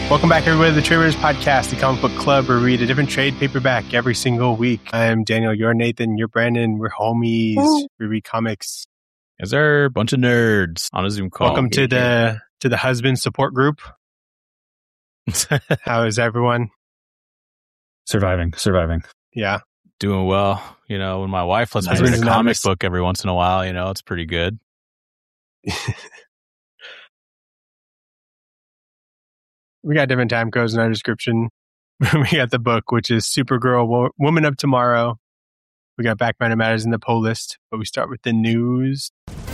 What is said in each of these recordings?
Welcome back, everybody, to the Trade Raiders Podcast, the comic book club where we read a different trade paperback every single week. I'm Daniel, you're Nathan, you're Brandon, we're homies. Woo. We read comics. Is there a bunch of nerds on a Zoom call? Welcome to the husband support group. How is everyone? Surviving. Yeah. Doing well. You know, when my wife lets me read a comic book every once in a while, you know, it's pretty good. We got different time codes in our description. We got the book, which is Supergirl, Woman of Tomorrow. We got Backmatter Matters in the poll list, but we start with the news.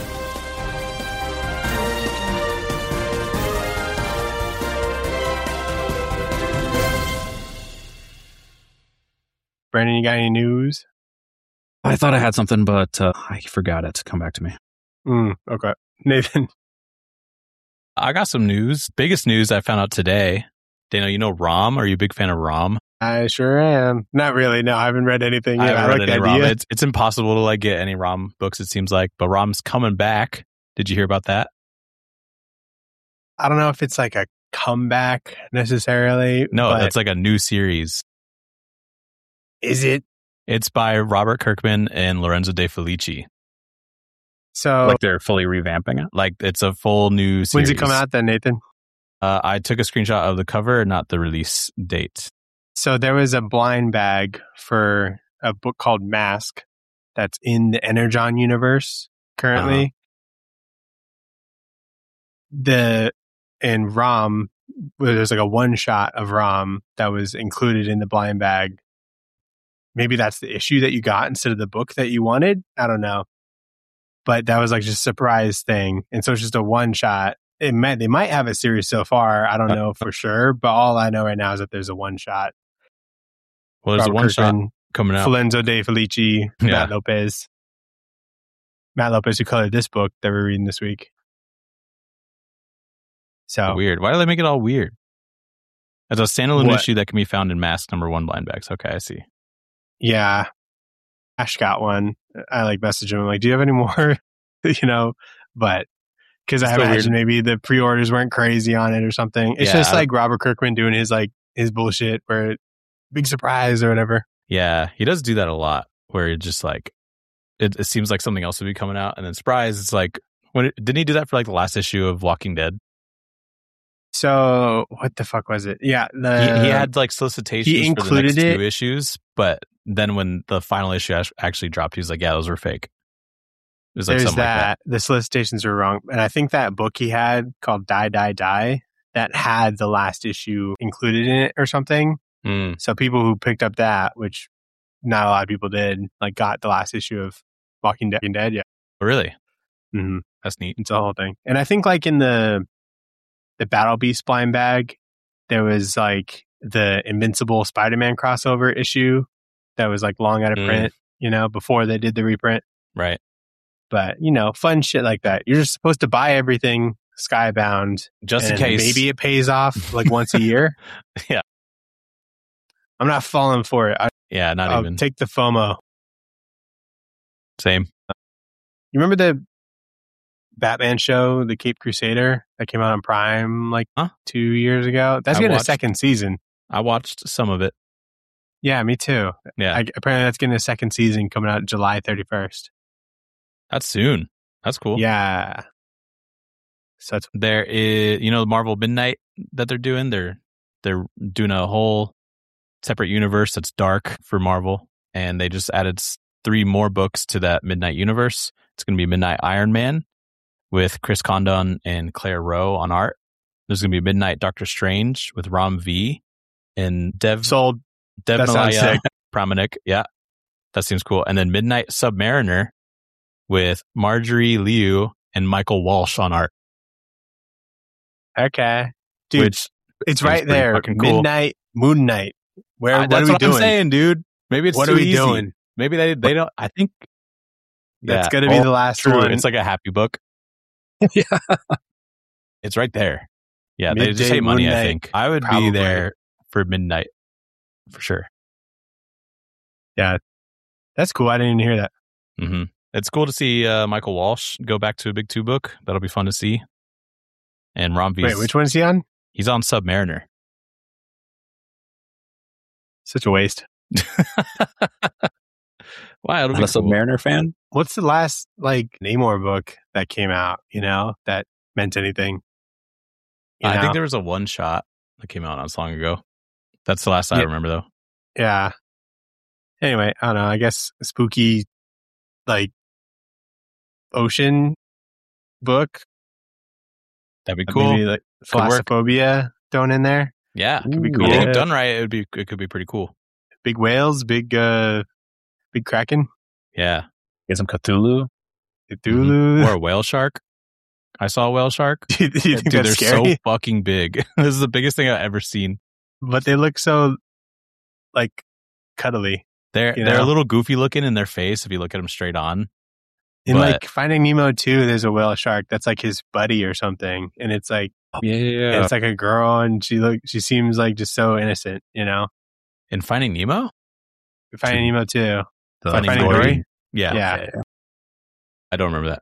Brandon, you got any news? I thought I had something, but I forgot it. Come back to me. Okay. Nathan. I got some news. Biggest news I found out today. Daniel, you know ROM? Are you a big fan of ROM? I sure am. Not really. No, I haven't read anything yet. I like the idea. It's impossible to get any ROM books, it seems like. But ROM's coming back. Did you hear about that? I don't know if it's like a comeback necessarily. No, it's like a new series. Is it? It's by Robert Kirkman and Lorenzo De Felici. So, like they're fully revamping it? Like it's a full new series. When's it come out then, Nathan? I took a screenshot of the cover, not the release date. So there was a blind bag for a book called Mask that's in the Energon universe currently. In ROM, there's like a one shot of ROM that was included in the blind bag. Maybe that's the issue that you got instead of the book that you wanted. I don't know. But that was like just a surprise thing. And so it's just a one shot. They might have a series so far. I don't know for sure. But all I know right now is that there's a one shot. Well, there's Robert a one Kirkman, shot coming out. Lorenzo De Felici, Matt Lopez. Matt Lopez, who colored this book that we're reading this week. So weird. Why do they make it all weird? As a standalone issue that can be found in Mask #1 blind bags. Okay, I see. Yeah. Ash got one. I messaged him. I'm like, do you have any more? But because I imagine maybe the pre-orders weren't crazy on it or something. It's just like Robert Kirkman doing his bullshit where big surprise or whatever. Yeah, he does do that a lot where it just it seems like something else would be coming out and then surprise. It's like, didn't he do that for the last issue of Walking Dead? So what the fuck was it? Yeah, he had solicitations. He included for the next 2 issues, but then when the final issue actually dropped, he was like, "Yeah, those were fake." It was There's that. The solicitations were wrong, and I think that book he had called Die Die Die that had the last issue included in it or something. So people who picked up that, which not a lot of people did, got the last issue of Walking Dead. Yeah, oh, really? Mm-hmm. That's neat. It's a whole thing, and I think in the Battle Beast blind bag, there was the Invincible Spider-Man crossover issue that was long out of print, before they did the reprint. Right. But, fun shit like that. You're just supposed to buy everything Skybound. Just in case. Maybe it pays off once a year. Yeah. I'm not falling for it. I'll even. Take the FOMO. Same. You remember the Batman show, The Caped Crusader, that came out on Prime 2 years ago? That's getting a second season. I watched some of it. Yeah, me too. Yeah. Apparently that's getting a second season coming out July 31st. That's soon. That's cool. Yeah. So there is, the Marvel Midnight that they're doing. They're doing a whole separate universe that's dark for Marvel, and they just added 3 more books to that Midnight universe. It's going to be Midnight Iron Man with Chris Condon and Claire Rowe on art. There's going to be Midnight Doctor Strange with Ram V and Dev Malaya Pramanik. Yeah, that seems cool. And then Midnight Submariner with Marjorie Liu and Michael Walsh on art. Okay. Dude, it's right there. Cool. Midnight, Moon Knight. What are we doing? I'm saying, dude. Maybe it's what too are we easy. Doing? Maybe they don't. I think that's going to be the last one. It's like a happy book. Yeah. It's right there. Yeah, Midday they just hate money, Midnight, I think. I would be there for Midnight for sure. Yeah. That's cool. I didn't even hear that. Mm-hmm. It's cool to see Michael Walsh go back to a Big 2 book. That'll be fun to see. And Rom V. Wait, which one is he on? He's on Submariner. Such a waste. Wow, it'll Not be a cool. Submariner fan? What's the last Namor book that came out? That meant anything. I think there was a one shot that came out not so long ago. That's the last I remember, though. Yeah. Anyway, I don't know. I guess spooky, ocean book. That'd be cool. Maybe Thalassophobia thrown in there. Yeah, Could be I cool. think done right, it could be pretty cool. Big whales, big kraken. Yeah, Get some Cthulhu. Cthulhu. Or a whale shark. I saw a whale shark. Do you think Dude, that's they're scary? so fucking big. This is the biggest thing I've ever seen. But they look so cuddly. They're a little goofy looking in their face if you look at them straight on. In Finding Nemo 2, there's a whale shark that's his buddy or something, and it's Yeah. it's a girl, and she seems just so innocent, In Finding Nemo? Finding Nemo 2. Finding Dory? Dory? Yeah. Yeah. I don't remember that.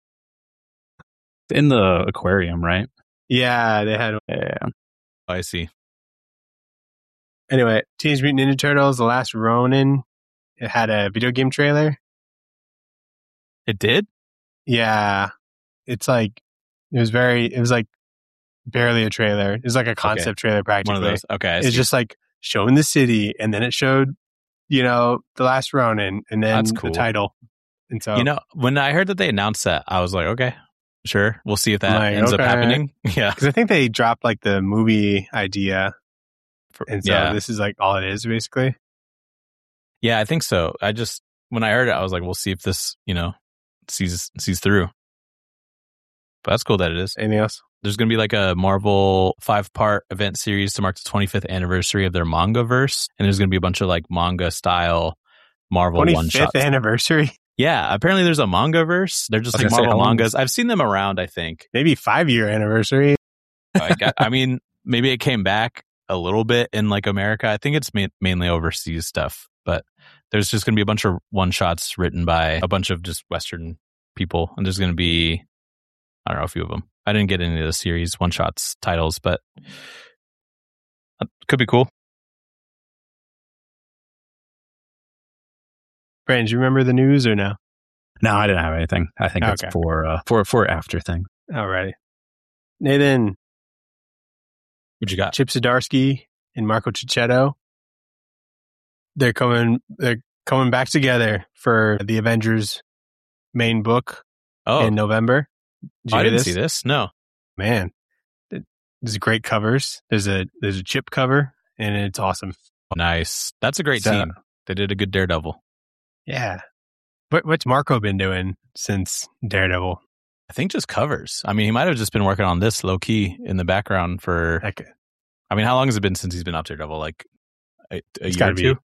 In the aquarium, right? Yeah, they had. Yeah. I see. Anyway, Teenage Mutant Ninja Turtles: The Last Ronin. It had a video game trailer. It did? Yeah, it was barely a trailer. It was a concept trailer practically. One of those. Okay. It's just showing the city, and then it showed, The Last Ronin, and then That's cool. the title. And so, when I heard that they announced that, I was like, okay, sure. We'll see if that ends up okay. happening. Yeah. because I think they dropped the movie idea, and so this is all it is basically. Yeah, I think so. When I heard it, I was like, we'll see if this, sees through. But that's cool that it is. Anything else? There's going to be a Marvel 5-part event series to mark the 25th anniversary of their manga verse. And there's going to be a bunch of manga style Marvel 25th one-shots. anniversary? Yeah, apparently there's a manga verse. They're just Marvel mangas. I've seen them around, I think. Maybe 5-year anniversary. I mean, maybe it came back a little bit in America. I think it's mainly overseas stuff. But there's just going to be a bunch of one-shots written by a bunch of just Western people. And there's going to be, I don't know, a few of them. I didn't get any of the series one-shots titles, but it could be cool. Brandon, do you remember the news or no? No, I didn't have anything. I think it's for after thing. Alrighty. Nathan. What you got? Chip Zdarsky and Marco Cicchetto. They're coming back together for the Avengers main book in November. I didn't see this. No. Man. There's great covers. There's a Chip cover, and it's awesome. Nice. That's a great team. They did a good Daredevil. Yeah. What's Marco been doing since Daredevil? I think just covers. I mean, he might have just been working on this low key in the background for. I mean, how long has it been since he's been up Daredevil? A year or two?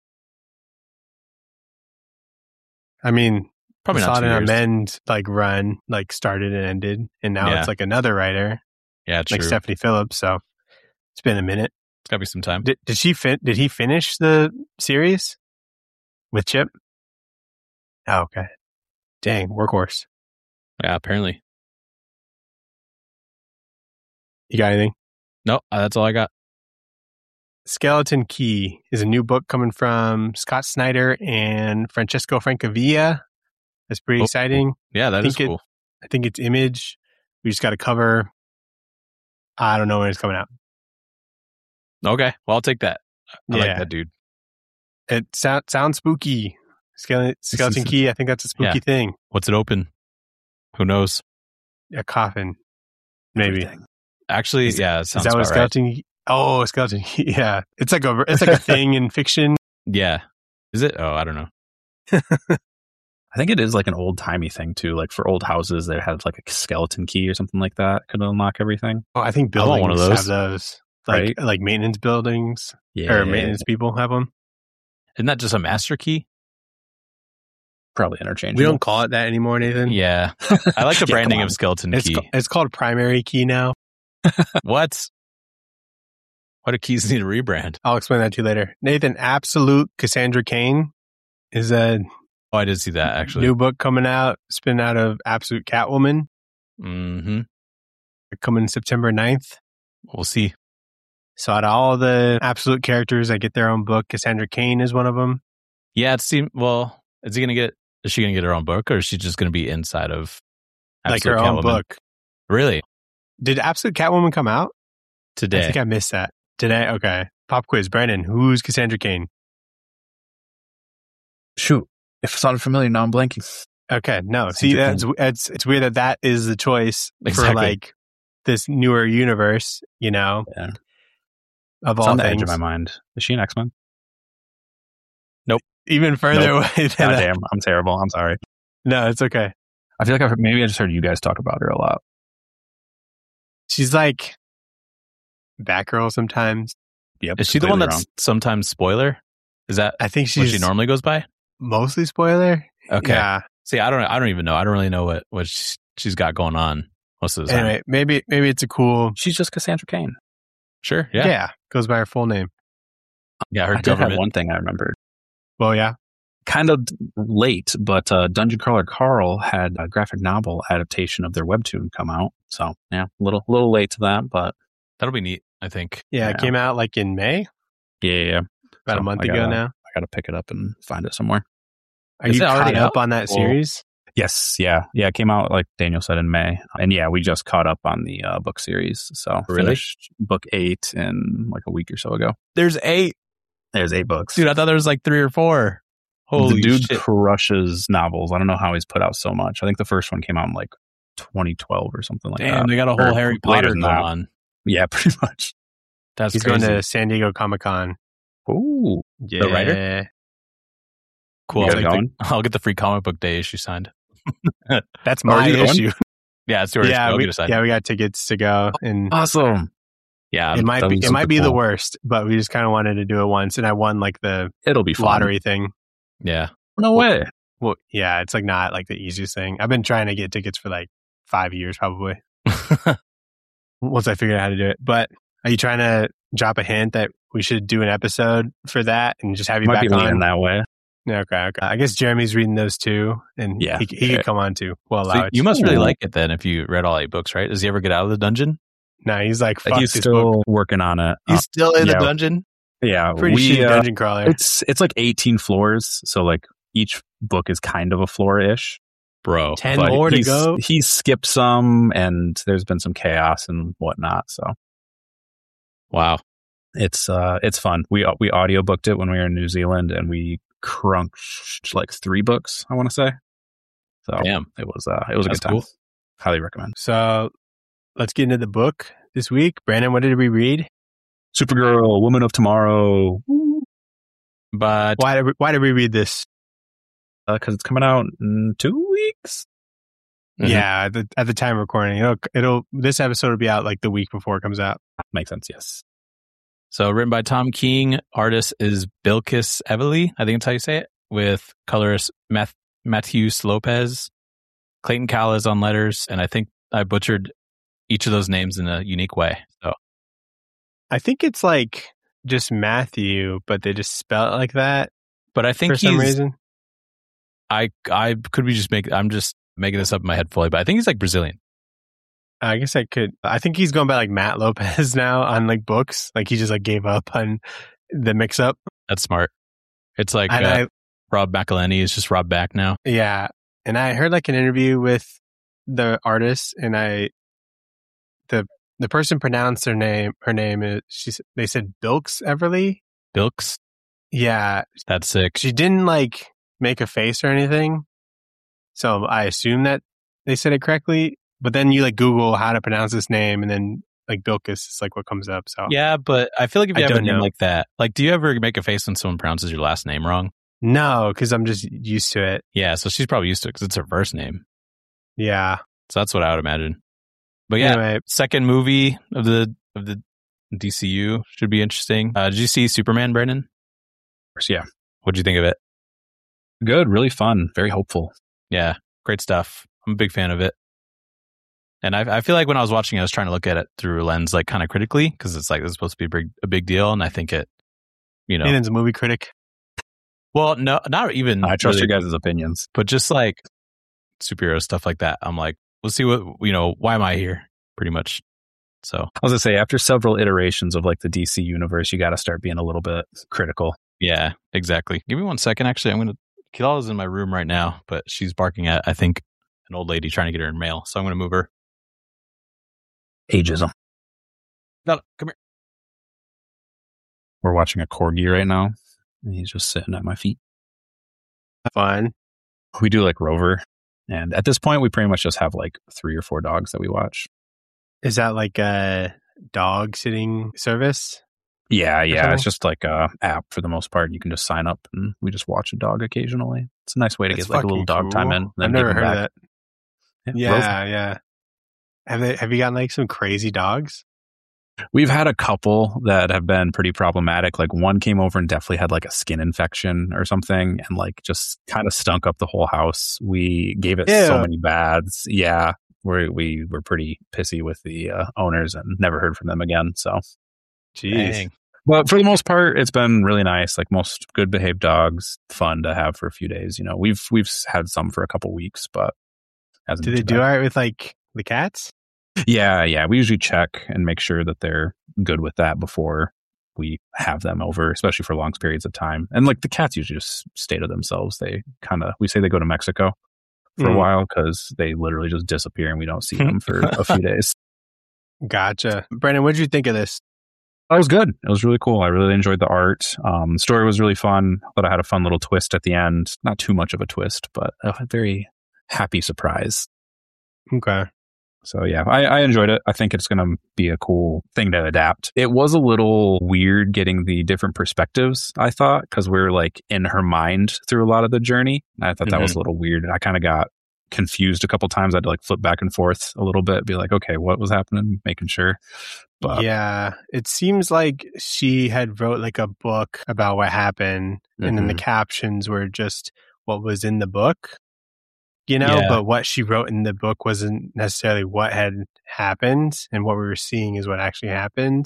I mean, probably not 2 years. Amend run started and ended, and now it's another writer. Yeah, true. Stephanie Phillips. So it's been a minute. It's got to be some time. Did he finish the series with Chip? Oh, okay. Dang, workhorse. Yeah, apparently. You got anything? No, that's all I got. Skeleton Key is a new book coming from Scott Snyder and Francesco Francavilla. That's pretty exciting. Yeah, that is cool. I think it's Image. We just got a cover. I don't know when it's coming out. Okay, well, I'll take that. I like that dude. It sounds spooky. Skeleton Key, I think that's a spooky thing. What's it open? Who knows? A coffin, maybe. Actually, it sounds is that what Skeleton? Right. Oh, Skeleton. Yeah, it's like a thing in fiction. Yeah, is it? Oh, I don't know. I think it is an old timey thing too. For old houses, they had a skeleton key or something like that could unlock everything. Oh, I think buildings one of those. have those. Like maintenance buildings, or maintenance people have them. Isn't that just a master key? Probably interchangeable. We don't call it that anymore, Nathan. Yeah, I like the branding of Skeleton Key. It's called primary key now. What? Why do keys need a rebrand? I'll explain that to you later. Nathan, Absolute Cassandra Cain is a I did see that, actually. New book coming out, spin out of Absolute Catwoman. Mm-hmm. Coming September 9th. We'll see. So out of all the Absolute characters that get their own book, Cassandra Cain is one of them. Yeah, it seemed. Well, is she gonna get her own book, or is she just gonna be inside of Like her own book? Really? Did Absolute Catwoman come out Today? I think I missed that. Today? Okay. Pop quiz. Brandon, who's Cassandra Cain? Shoot. If it's not familiar, now I'm blanking. Okay. No. See, it's weird that is the choice for like this newer universe, you know? Yeah. Of It's all on the things. edge of my mind. Is she an X-Men? Nope. Even further away than God that. damn. I'm terrible. I'm sorry. No, it's okay. I feel like maybe I just heard you guys talk about her a lot. She's like Batgirl sometimes. Yep. Is she the one completely that's sometimes spoiler? Is that I think what she's she normally goes by? mostly spoiler. Okay. Yeah. See, I don't even know. I don't really know what she's got going on most of the time. Anyway, maybe it's a cool. She's just Cassandra Cain. Sure. Yeah. Goes by her full name. Yeah. Her I did have government. one thing I remembered. Well, yeah. Kind of late, but Dungeon Crawler Carl had a graphic novel adaptation of their webtoon come out. So yeah, a little late to that, but That'll be neat, I think. Yeah, it came out like in May, yeah. about a month ago now. I gotta pick it up and find it somewhere. Are Is you it already caught up out? on that Well, series? Yes, yeah. It came out like Daniel said in May, and yeah, we just caught up on the book series. So Really? finished book 8 in like a week or so ago. There's 8. There's 8 books. Dude, I thought there was like 3 or 4. Holy the dude shit. crushes novels. I don't know how he's put out so much. I think the first one came out in like 2012 or something like that. Damn, they got a whole Or Harry later Potter than going that. on. Yeah, pretty much. That's He's crazy. going to San Diego Comic-Con. Ooh, Yeah. writer? Cool. You guys going? I'll get the free comic book day issue signed. That's Oh, my are you going? issue. Yeah, it's yours. I'll we get it signed. got tickets to go, and awesome! Yeah, it might that be was it might super be the cool. worst, but we just kind of wanted to do it once, and I won like the It'll be fun. lottery thing. yeah. No way. Well, yeah, it's like not like the easiest thing. I've been trying to get tickets for like 5 years probably. Once I figured out how to do it. But are you trying to drop a hint that we should do an episode for that and just have you Might back be on? leaning that way. Yeah, okay. I guess Jeremy's reading those too, and Yeah. he could come on too. We'll allow So it. you must really Ooh. like it then if you read all 8 books, right? Does he ever get out of the dungeon? No, he's like, fuck He's this still book. working on it. He's still in yeah. the dungeon? Yeah, Pretty shitty dungeon crawler. It's like 18 floors, so like each book is kind of a floor-ish. Bro. 10 But more to he's- go. He's skipped some, and there's been some chaos and whatnot. So Wow. it's fun. We audiobooked it when we were in New Zealand, and we crunched like 3 books, I want to say. So Damn. it was a That's good time. cool. Highly recommend. So let's get into the book this week. Brandon, what did we read? Supergirl, Woman of Tomorrow. But Why did we read this? Because it's coming out in 2 weeks. Mhm. Yeah, at the time of recording, it'll this episode will be out like the week before it comes out. Makes sense, yes. So written by Tom King, artist is Bilquis Evely, I think that's how you say it, with colorist Matthews Lopez. Clayton Cowell is on letters, and I think I butchered each of those names in a unique way. So I think it's like just Matthew, but they just spell it like that but I think for some he's reason. I could be just I'm just making this up in my head fully, but I think he's like Brazilian. I guess I could. I think he's going by like Matt Lopez now on like books. Like he just like gave up on the mix up. That's smart. It's like And Rob McElhenney is just Rob back now. yeah. And I heard like an interview with the artist, and the person pronounced her name is they said Bilquis Everly. Bilks, Yeah. that's sick. She didn't like make a face or anything. So I assume that they said it correctly. But then you like Google how to pronounce this name, and then like Bilquis is like what comes up. So Yeah, but I feel like if you I have a don't name know. like that, like, do you ever make a face when someone pronounces your last name wrong? no, because I'm just used to it. Yeah, so she's probably used to it because it's her first name. Yeah. So that's what I would imagine. But yeah, Anyway, second movie of the DCU should be interesting. Did you see Superman, Brandon? So yeah, What'd you think of it? good, really fun, very hopeful. Yeah, great stuff. I'm a big fan of it. And I feel like when I was watching it, I was trying to look at it through a lens, like kind of critically, because it's like, this is supposed to be a big deal. And I think it, Nathan's a movie critic. well, no, not even. I trust really, your guys' opinions. but just like superhero stuff like that. I'm like, we'll see why am I here? Pretty much. So I was gonna say, after several iterations of like the DC universe, you got to start being a little bit critical. yeah, exactly. Give me 1 second. Actually, I'm going to. Kilala's in my room right now, but she's barking at, I think, an old lady trying to get her in mail. So I'm going to move her. Ageism. No, come here. We're watching a corgi right now, and he's just sitting at my feet. Fun. We do like Rover, and at this point, we pretty much just have like 3 or 4 dogs that we watch. Is that like a dog sitting service? Yeah. something? It's just like a app for the most part. You can just sign up, and we just watch a dog occasionally. It's a nice way to That's get like a little fucking dog time cool. in. I've Then never give heard them of back. that. Rover. Yeah. Have you gotten like some crazy dogs? We've had a couple that have been pretty problematic. Like one came over and definitely had like a skin infection or something and like just kind of stunk up the whole house. We gave it so Ew. many baths. Yeah. We were pretty pissy with the owners and never heard from them again. So, Jeez. Dang. but for the most part, it's been really nice. Like most good behaved dogs, fun to have for a few days. You know, we've had some for a couple weeks, but hasn't Do been they too do bad. all right with like the cats? Yeah. We usually check and make sure that they're good with that before we have them over, especially for long periods of time. And like the cats usually just stay to themselves. They we say they go to Mexico for a while because they literally just disappear and we don't see them for a few days. Gotcha. Brandon, what did you think of this? That was good. It was really cool. I really enjoyed the art. The story was really fun. I thought I had a fun little twist at the end. Not too much of a twist, but a very happy surprise. Okay. So yeah, I enjoyed it. I think it's going to be a cool thing to adapt. It was a little weird getting the different perspectives, I thought, because we were like in her mind through a lot of the journey. And I thought that was a little weird. And I kind of got confused a couple times. I had to like flip back and forth a little bit, be like, okay, what was happening? Making sure. But Yeah, it seems like she had wrote like a book about what happened, and then the captions were just what was in the book, Yeah. but what she wrote in the book wasn't necessarily what had happened, and what we were seeing is what actually happened.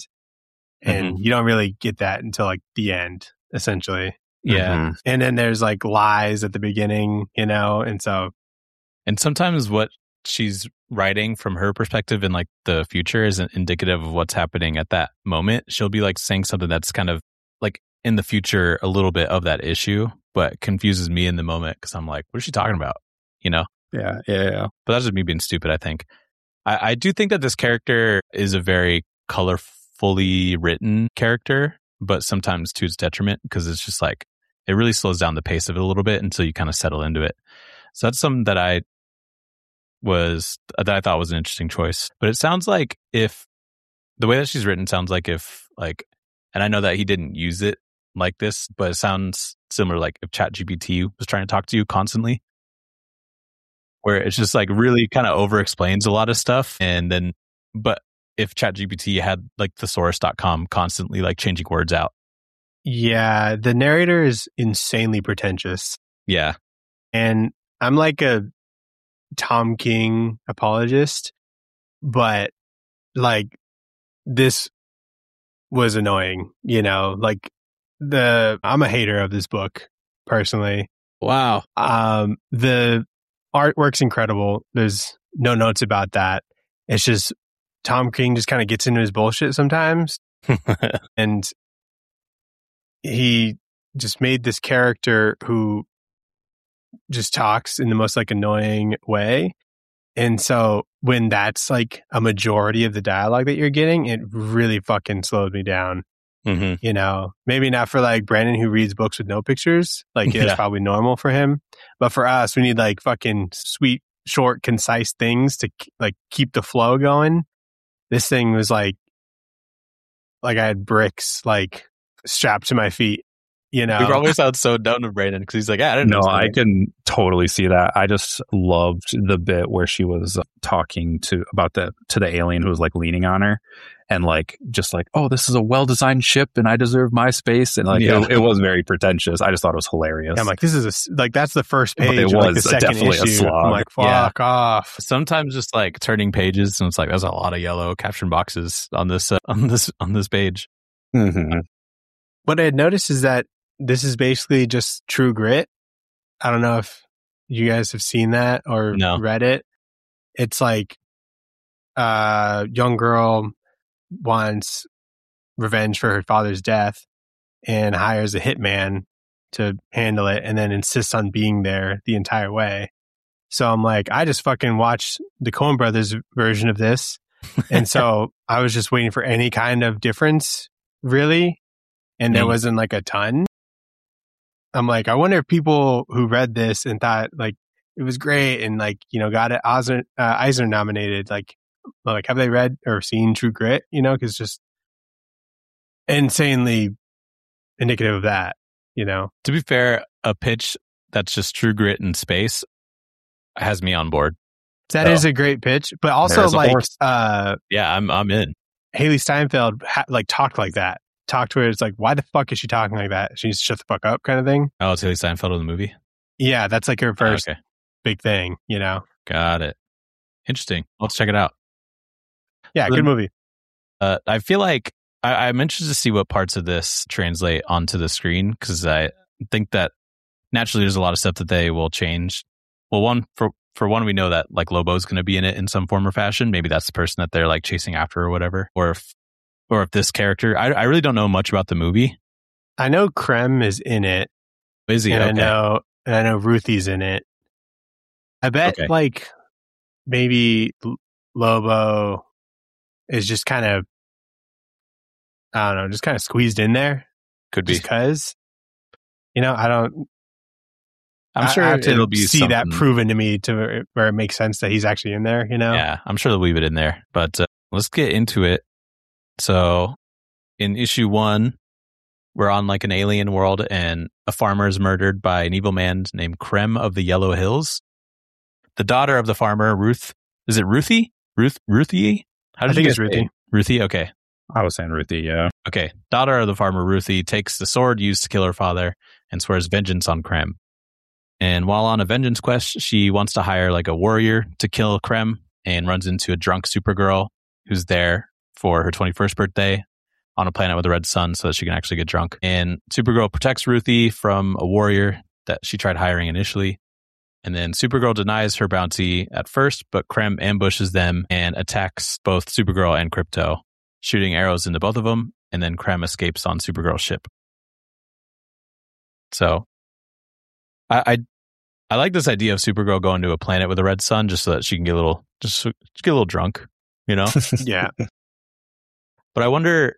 And you don't really get that until like the end, essentially. Yeah. And then there's like lies at the beginning, and so And sometimes what she's writing from her perspective in like the future isn't indicative of what's happening at that moment. She'll be like saying something that's kind of like in the future, a little bit of that issue, but confuses me in the moment because I'm like, what is she talking about? Yeah. But that's just me being stupid, I think. I do think that this character is a very colorfully written character, but sometimes to its detriment because it's just like, it really slows down the pace of it a little bit until you kind of settle into it. So that's something that I thought was an interesting choice. But it sounds like if the way that she's written sounds like if like, and I know that he didn't use it like this, but it sounds similar like if ChatGPT was trying to talk to you constantly, where it's just like really kind of over explains a lot of stuff. And then, but if ChatGPT had like thesaurus.com constantly like changing words out. yeah, the narrator is insanely pretentious. Yeah. And I'm like a Tom King apologist, but like this was annoying, like I'm a hater of this book personally. Wow. The artwork's incredible. There's no notes about that. It's just Tom King just kind of gets into his bullshit sometimes. And he just made this character who just talks in the most like annoying way. And so when that's like a majority of the dialogue that you're getting, it really fucking slowed me down. Maybe not for like Brandon who reads books with no pictures. Like it's probably normal for him. But for us, we need like fucking sweet, short, concise things to like keep the flow going. This thing was like I had bricks like strapped to my feet. We probably sound so dumb to Brandon because he's like, I didn't know. No, I can totally see that. I just loved the bit where she was talking to the alien who was like leaning on her and like just like, oh, this is a well-designed ship and I deserve my space. And like it was very pretentious. I just thought it was hilarious. Yeah, I'm like, this is that's the first page. But it was like the second definitely issue. a slog. I'm like, fuck off. Sometimes just like turning pages and it's like there's a lot of yellow caption boxes on this page. What I had noticed is that this is basically just True Grit. I don't know if you guys have seen that or read it. It's like a young girl wants revenge for her father's death and hires a hitman to handle it, and then insists on being there the entire way. So I'm like, I just fucking watched the Coen Brothers version of this. And so I was just waiting for any kind of difference, really. And there wasn't like a ton. I'm like, I wonder if people who read this and thought like it was great and like, you know, got it Eisner nominated, like have they read or seen True Grit? You know, because just insanely indicative of that, you know. To be fair, a pitch that's just True Grit in space has me on board. That is a great pitch, but also like, yeah, I'm in. Haley Steinfeld talked like that. Talked where it's like, why the fuck is she talking like that? She needs to shut the fuck up, kind of thing. Oh, it's Haley Steinfeld in the movie. Yeah, that's like her first big thing, you know. Got it. Interesting. Let's check it out. Yeah, good movie. I feel like I'm interested to see what parts of this translate onto the screen, because I think that naturally there's a lot of stuff that they will change. Well, for one, we know that like Lobo's going to be in it in some form or fashion. Maybe that's the person that they're like chasing after or whatever. Or if this character, I really don't know much about the movie. I know Krem is in it. Is he? And okay. I know Ruthie's in it. I bet like maybe Lobo is just kind of, I don't know, just kind of squeezed in there. Could be. Just because, you know, I'm sure I have to it'll be see that proven to me to where it makes sense that he's actually in there, you know? Yeah, I'm sure they'll leave it in there. But let's get into it. So in issue 1, we're on like an alien world and a farmer is murdered by an evil man named Krem of the Yellow Hills. The daughter of the farmer, Ruth, is it Ruthie? Ruthie? I think it's Ruthie. Ruthie? Okay. I was saying Ruthie, yeah. Okay. Daughter of the farmer, Ruthie, takes the sword used to kill her father and swears vengeance on Krem. And while on a vengeance quest, she wants to hire like a warrior to kill Krem and runs into a drunk Supergirl who's there for her 21st birthday on a planet with a red sun so that she can actually get drunk. And Supergirl protects Ruthie from a warrior that she tried hiring initially. And then Supergirl denies her bounty at first, but Krem ambushes them and attacks both Supergirl and Krypto, shooting arrows into both of them. And then Krem escapes on Supergirl's ship. So I like this idea of Supergirl going to a planet with a red sun just so that she can get a little drunk, you know? Yeah. But I wonder,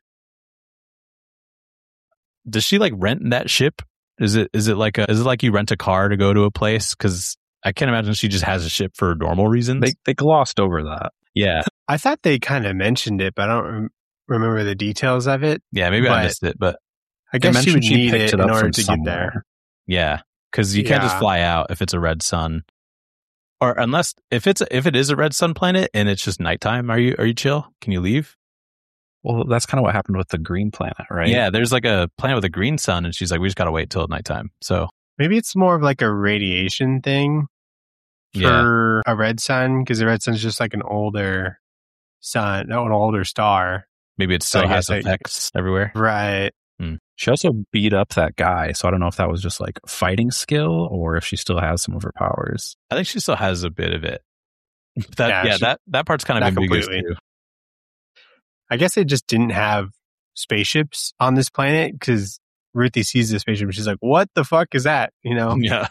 does she like rent that ship? Is it like you rent a car to go to a place? Because I can't imagine she just has a ship for normal reasons. They glossed over that. Yeah. I thought they kind of mentioned it, but I don't remember the details of it. Yeah, maybe I missed it, but I guess she would need it in order to get there. Yeah, because you can't just fly out if it's a red sun, or unless if it is a red sun planet and it's just nighttime. Are you chill? Can you leave? Well, that's kind of what happened with the green planet, right? Yeah, there's like a planet with a green sun, and she's like, we just gotta wait till nighttime. So maybe it's more of like a radiation thing for a red sun, because the red sun's just like an older sun, an older star. Maybe it still has effects everywhere, right? She also beat up that guy, so I don't know if that was just like fighting skill or if she still has some of her powers. I think she still has a bit of it. That part's kind of ambiguous too. I guess they just didn't have spaceships on this planet because Ruthie sees the spaceship and she's like, "What the fuck is that?" You know? Yeah.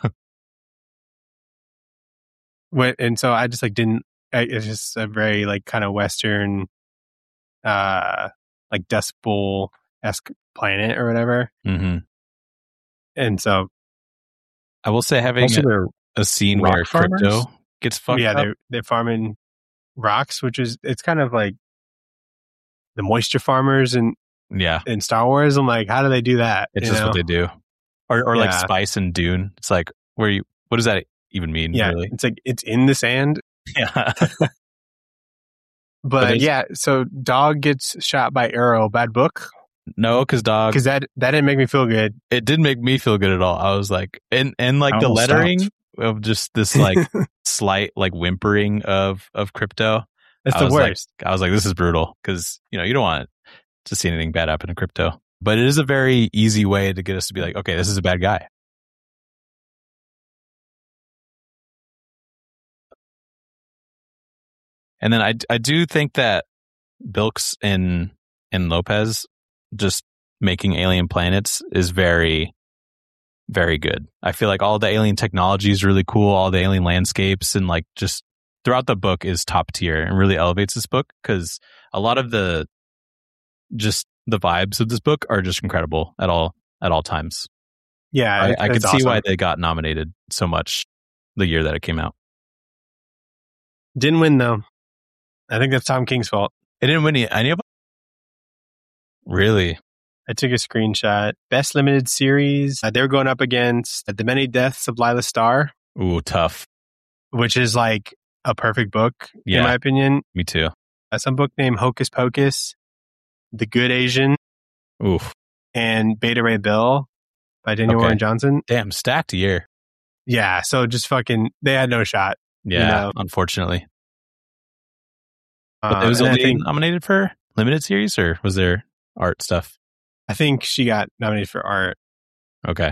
And so I just like didn't. It's just a very like kind of Western, like Dust Bowl-esque planet or whatever. Mm-hmm. And so I will say having a scene where Krypto gets fucked up. Yeah, they're farming rocks, which is, it's kind of like the moisture farmers in Star Wars. I'm like, how do they do that? It's just what they do. Or like Spice and Dune. It's like, what does that even mean? Yeah, really? It's like, it's in the sand. Yeah. But so Dog gets shot by Arrow. Bad book? No, because that didn't make me feel good. It didn't make me feel good at all. I was like, and like the lettering of just this like slight like whimpering of Krypto. That's the worst. I was like, this is brutal, because you don't want to see anything bad happen to Krypto. But it is a very easy way to get us to be like, okay, this is a bad guy. And then I do think that Bilks in and Lopez just making alien planets is very, very good. I feel like all the alien technology is really cool. All the alien landscapes and like just throughout the book is top tier and really elevates this book because a lot of the vibes of this book are just incredible at all times. Yeah, I could see why they got nominated so much the year that it came out. Didn't win though. I think that's Tom King's fault. It didn't win any of them? Really? I took a screenshot. Best limited series. They were going up against The Many Deaths of Lila Starr. Ooh, tough. Which is like a perfect book, in my opinion. Me too. Some book named Hocus Pocus, The Good Asian, Oof, and Beta Ray Bill by Daniel Warren Johnson. Damn, stacked year. Yeah, so just fucking, they had no shot. Yeah, unfortunately. But it was only nominated for limited series, or was there art stuff? I think she got nominated for art. Okay.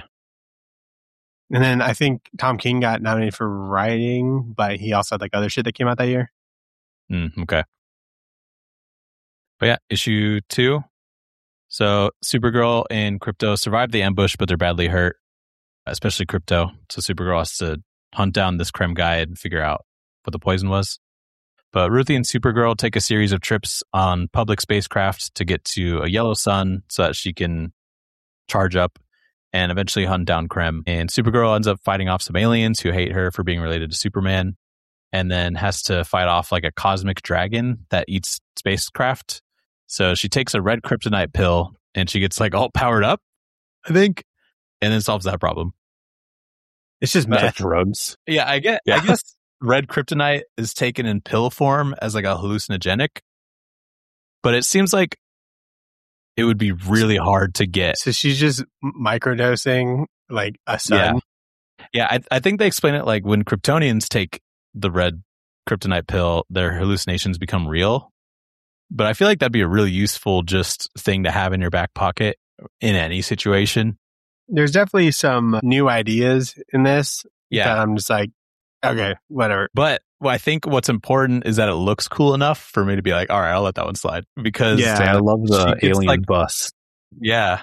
And then I think Tom King got nominated for writing, but he also had like other shit that came out that year. Okay. But yeah, issue 2. So Supergirl and Krypto survive the ambush, but they're badly hurt, especially Krypto. So Supergirl has to hunt down this creme guy and figure out what the poison was. But Ruthie and Supergirl take a series of trips on public spacecraft to get to a yellow sun so that she can charge up and eventually hunt down Krem. And Supergirl ends up fighting off some aliens who hate her for being related to Superman, and then has to fight off like a cosmic dragon that eats spacecraft. So she takes a red kryptonite pill and she gets like all powered up, I think, and then solves that problem. It's just meth. Drugs. Yeah, I guess red kryptonite is taken in pill form as like a hallucinogenic, but it seems like it would be really hard to get. So she's just microdosing like a sun. Yeah, I think they explain it like when Kryptonians take the red kryptonite pill, their hallucinations become real. But I feel like that'd be a really useful just thing to have in your back pocket in any situation. There's definitely some new ideas in this. Yeah. That I'm just like, okay, whatever. But I think what's important is that it looks cool enough for me to be like, all right, I'll let that one slide. Because I love the alien bus. Yeah.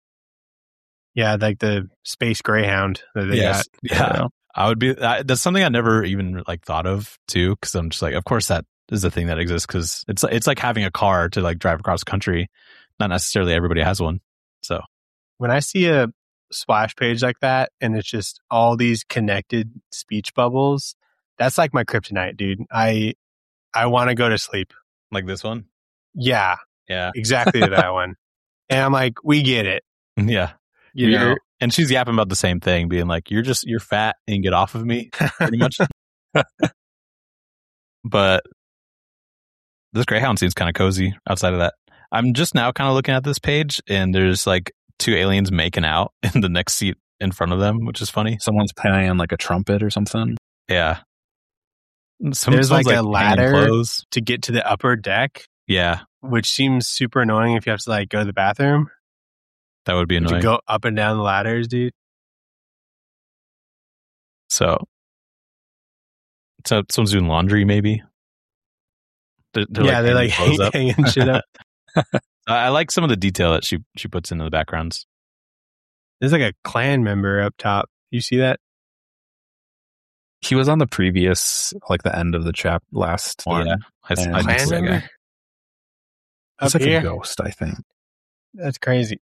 Yeah, like the Space Greyhound that they got. Yeah. I would be, that's something I never even like thought of too. Cause I'm just like, of course that is a thing that exists. Cause it's like having a car to like drive across country. Not necessarily everybody has one. So when I see a splash page like that and it's just all these connected speech bubbles, that's like my kryptonite, dude. I want to go to sleep. Like this one? Yeah. Yeah. Exactly that one. And I'm like, we get it. Yeah. You know? And she's yapping about the same thing, being like, you're fat and get off of me, pretty much. But this Greyhound seems kind of cozy outside of that. I'm just now kind of looking at this page and there's like 2 aliens making out in the next seat in front of them, which is funny. Someone's playing like a trumpet or something. Yeah. There's like a ladder to get to the upper deck. Yeah. Which seems super annoying if you have to like go to the bathroom. That would be annoying. To go up and down the ladders, dude. So someone's doing laundry, maybe. They're like hanging shit up. I like some of the detail that she puts into the backgrounds. There's like a clan member up top. You see that? He was on the previous, like the end of the last one. Yeah, I clan member? It's like here? a ghost, I think. That's crazy.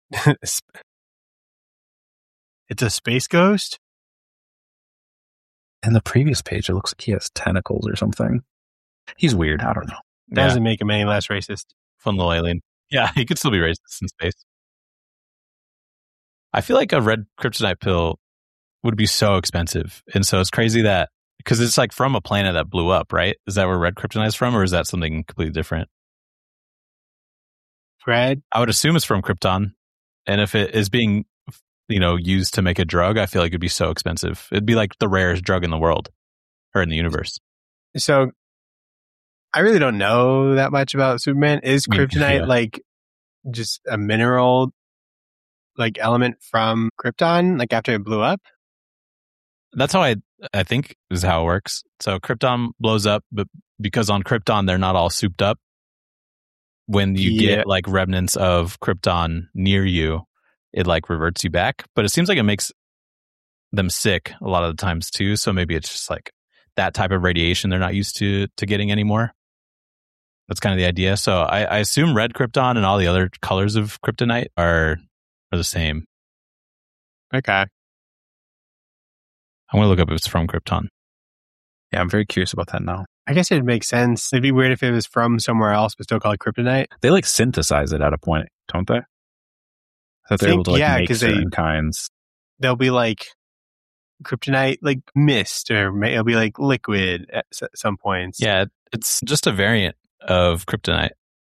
It's a space ghost? In the previous page, it looks like he has tentacles or something. He's weird. I don't know. Doesn't make him any less racist. Fun little alien. Yeah, he could still be racist in space. I feel like a red kryptonite pill would be so expensive. And so it's crazy that, because it's like from a planet that blew up, right? Is that where red kryptonite is from, or is that something completely different? Fred? I would assume it's from Krypton. And if it is being, used to make a drug, I feel like it'd be so expensive. It'd be like the rarest drug in the world or in the universe. So I really don't know that much about Superman. Is kryptonite like just a mineral like element from Krypton, like after it blew up? That's how I think is how it works. So Krypton blows up, but because on Krypton they're not all souped up, when you get like remnants of Krypton near you, it like reverts you back. But it seems like it makes them sick a lot of the times too. So maybe it's just like that type of radiation they're not used to getting anymore. That's kind of the idea. So I assume red Krypton and all the other colors of kryptonite are the same. Okay. I'm going to look up if it's from Krypton. Yeah, I'm very curious about that now. I guess it'd make sense. It'd be weird if it was from somewhere else, but still called kryptonite. They like synthesize it at a point, don't they? That they're able to like make certain kinds. They'll be like kryptonite, like mist, or it'll be like liquid at some points. Yeah, it's just a variant of kryptonite.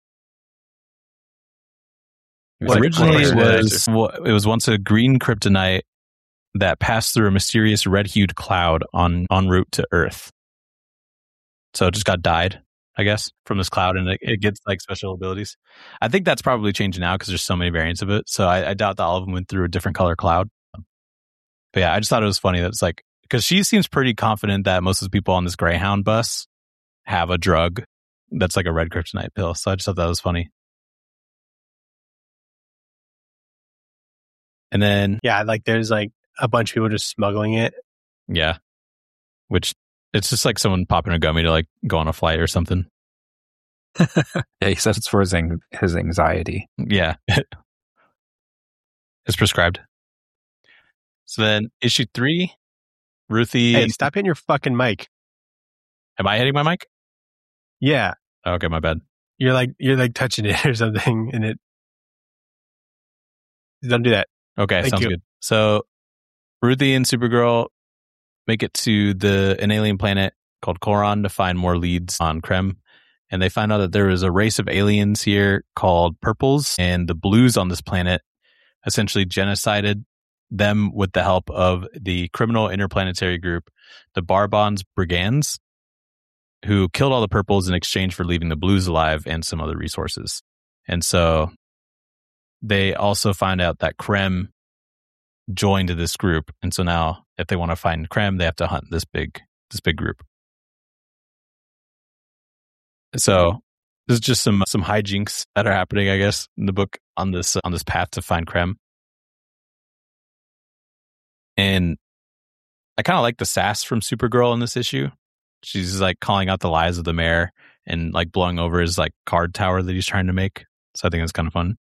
Originally, it was once a green kryptonite that passed through a mysterious red-hued cloud en route to Earth. So it just got dyed, I guess, from this cloud, and it gets like special abilities. I think that's probably changing now because there's so many variants of it. So I doubt that all of them went through a different color cloud. But yeah, I just thought it was funny that it's like, because she seems pretty confident that most of the people on this Greyhound bus have a drug that's like a red kryptonite pill. So I just thought that was funny. And then... yeah, like there's like a bunch of people just smuggling it. Yeah. Which, it's just like someone popping a gummy to like go on a flight or something. Yeah, he said it's for his anxiety. Yeah. It's prescribed. So then issue 3, Ruthie... Hey, stop hitting your fucking mic. Am I hitting my mic? Yeah. Okay, my bad. You're like touching it or something, and it... don't do that. Okay, sounds good. So Ruthie and Supergirl make it to an alien planet called Koron to find more leads on Krem. And they find out that there is a race of aliens here called Purples, and the Blues on this planet essentially genocided them with the help of the criminal interplanetary group, the Barbons Brigands, who killed all the Purples in exchange for leaving the Blues alive and some other resources. And so they also find out that Krem joined this group. And so now if they want to find Krem, they have to hunt this big group. So there's just some hijinks that are happening, I guess, in the book on this path to find Krem. And I kind of like the sass from Supergirl in this issue. She's like calling out the lies of the mayor and like blowing over his like card tower that he's trying to make. So I think it's kind of fun.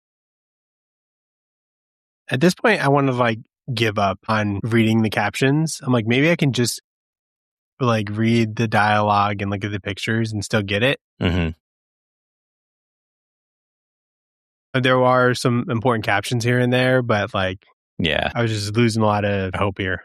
At this point, I want to like give up on reading the captions. I'm like, maybe I can just like read the dialogue and look at the pictures and still get it. Mm-hmm. There are some important captions here and there, but like, yeah, I was just losing a lot of hope here.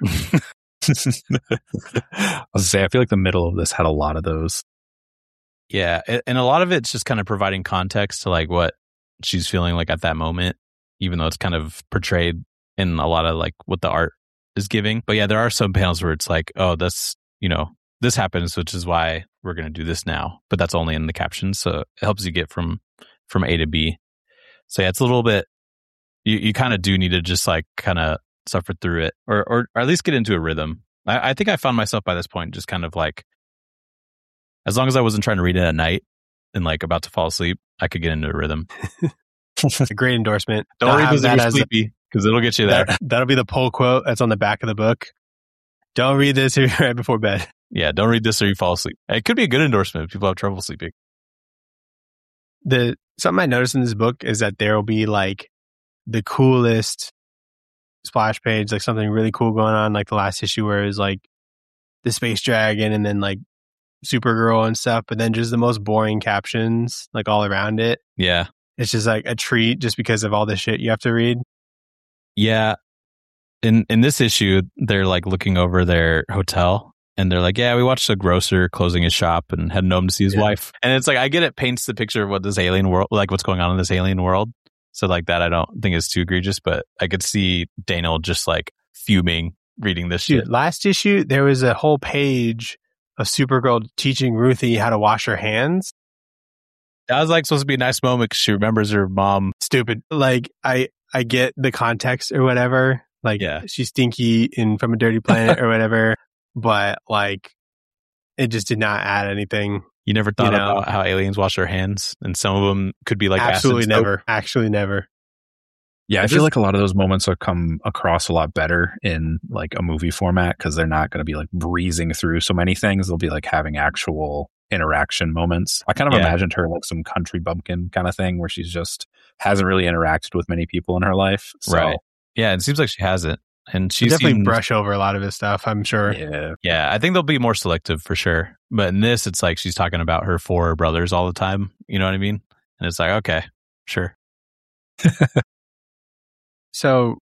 I feel like the middle of this had a lot of those. Yeah, and a lot of it's just kind of providing context to like what she's feeling like at that moment, even though it's kind of portrayed in a lot of like what the art is giving. But yeah, there are some panels where it's like, oh, that's, this happens, which is why we're going to do this now. But that's only in the captions, so it helps you get from A to B. So yeah, it's a little bit, you kind of do need to just like kind of suffer through it or at least get into a rhythm. I think I found myself by this point just kind of like, as long as I wasn't trying to read it at night and like about to fall asleep, I could get into a rhythm. A great endorsement. Don't read this if you're sleepy, because it'll get you there. That'll be the pull quote that's on the back of the book. Don't read this right before bed. Yeah, don't read this or you fall asleep. It could be a good endorsement if people have trouble sleeping. Something I noticed in this book is that there will be like the coolest splash page, like something really cool going on, like the last issue where it was like the space dragon and then like Supergirl and stuff, but then just the most boring captions like all around it. Yeah. It's just like a treat just because of all the shit you have to read. Yeah. In this issue, they're like looking over their hotel and they're like, yeah, we watched a grocer closing his shop and heading home to see his wife. And it's like, I get it paints the picture of what this alien world, like what's going on in this alien world. So like that, I don't think is too egregious, but I could see Daniel just like fuming reading this shit. Last issue, there was a whole page of Supergirl teaching Ruthie how to wash her hands. That was like supposed to be a nice moment because she remembers her mom. Stupid. Like I get the context or whatever. Like she's stinky and from a dirty planet or whatever. But like it just did not add anything. You never thought You know? about how aliens wash their hands, and some of them could be like Absolutely acid soap. never. Actually, never. Yeah, I This feel is- like a lot of those moments will come across a lot better in like a movie format because they're not going to be like breezing through so many things. They'll be like having actual interaction moments. I kind of Yeah. imagined her like some country bumpkin kind of thing where she's just hasn't really interacted with many people in her life. So, Right. Yeah, it seems like she hasn't, and She she definitely seems, brush over a lot of his stuff, I'm sure. yeah. Yeah, I think they'll be more selective for sure. But in this, it's like she's talking about her 4 brothers all the time. You know what I mean? And it's like, okay, sure. So,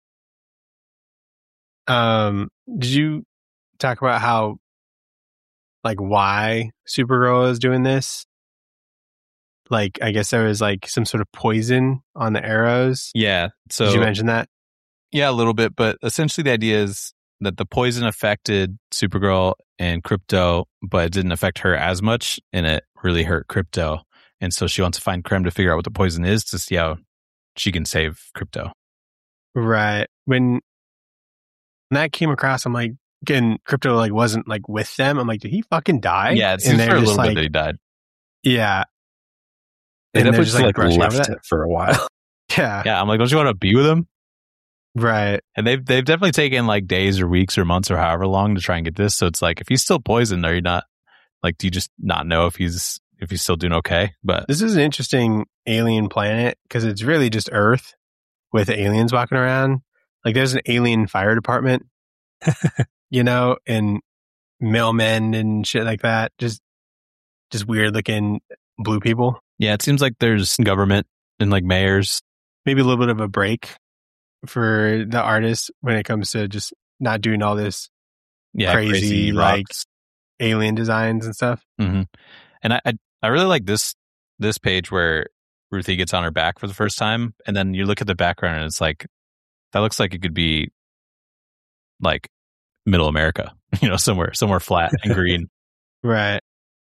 did you talk about how, like, why Supergirl is doing this? Like, I guess there was like some sort of poison on the arrows. Yeah. So Did you mention that? yeah, a little bit, but essentially the idea is that the poison affected Supergirl and Krypto, but it didn't affect her as much, and it really hurt Krypto. And so she wants to find Krem to figure out what the poison is to see how she can save Krypto. Right. When that came across, I'm like, again, Krypto like wasn't like with them. I'm like, did he fucking die? Yeah, it seems for a little bit that he died. Yeah. They And they're definitely just, just like brushing over left that. it for a while. Yeah. Yeah, I'm like, don't you want to be with him? Right. And they've definitely taken like days or weeks or months or however long to try and get this. So it's like, if he's still poisoned, are you not like, do you just not know if he's still doing okay? But This is an interesting alien planet because it's really just Earth with aliens walking around. Like there's an alien fire department, you know, and mailmen and shit like that. Just weird looking blue people. yeah, it seems like there's government and like mayors. Maybe a little bit of a break for the artists when it comes to just not doing all this Yeah, crazy like rocks. alien designs and stuff. Mm-hmm. And I really like this page where Ruthie gets on her back for the first time, and then you look at the background and it's like, that looks like it could be like middle America, you know, somewhere flat and green. Right.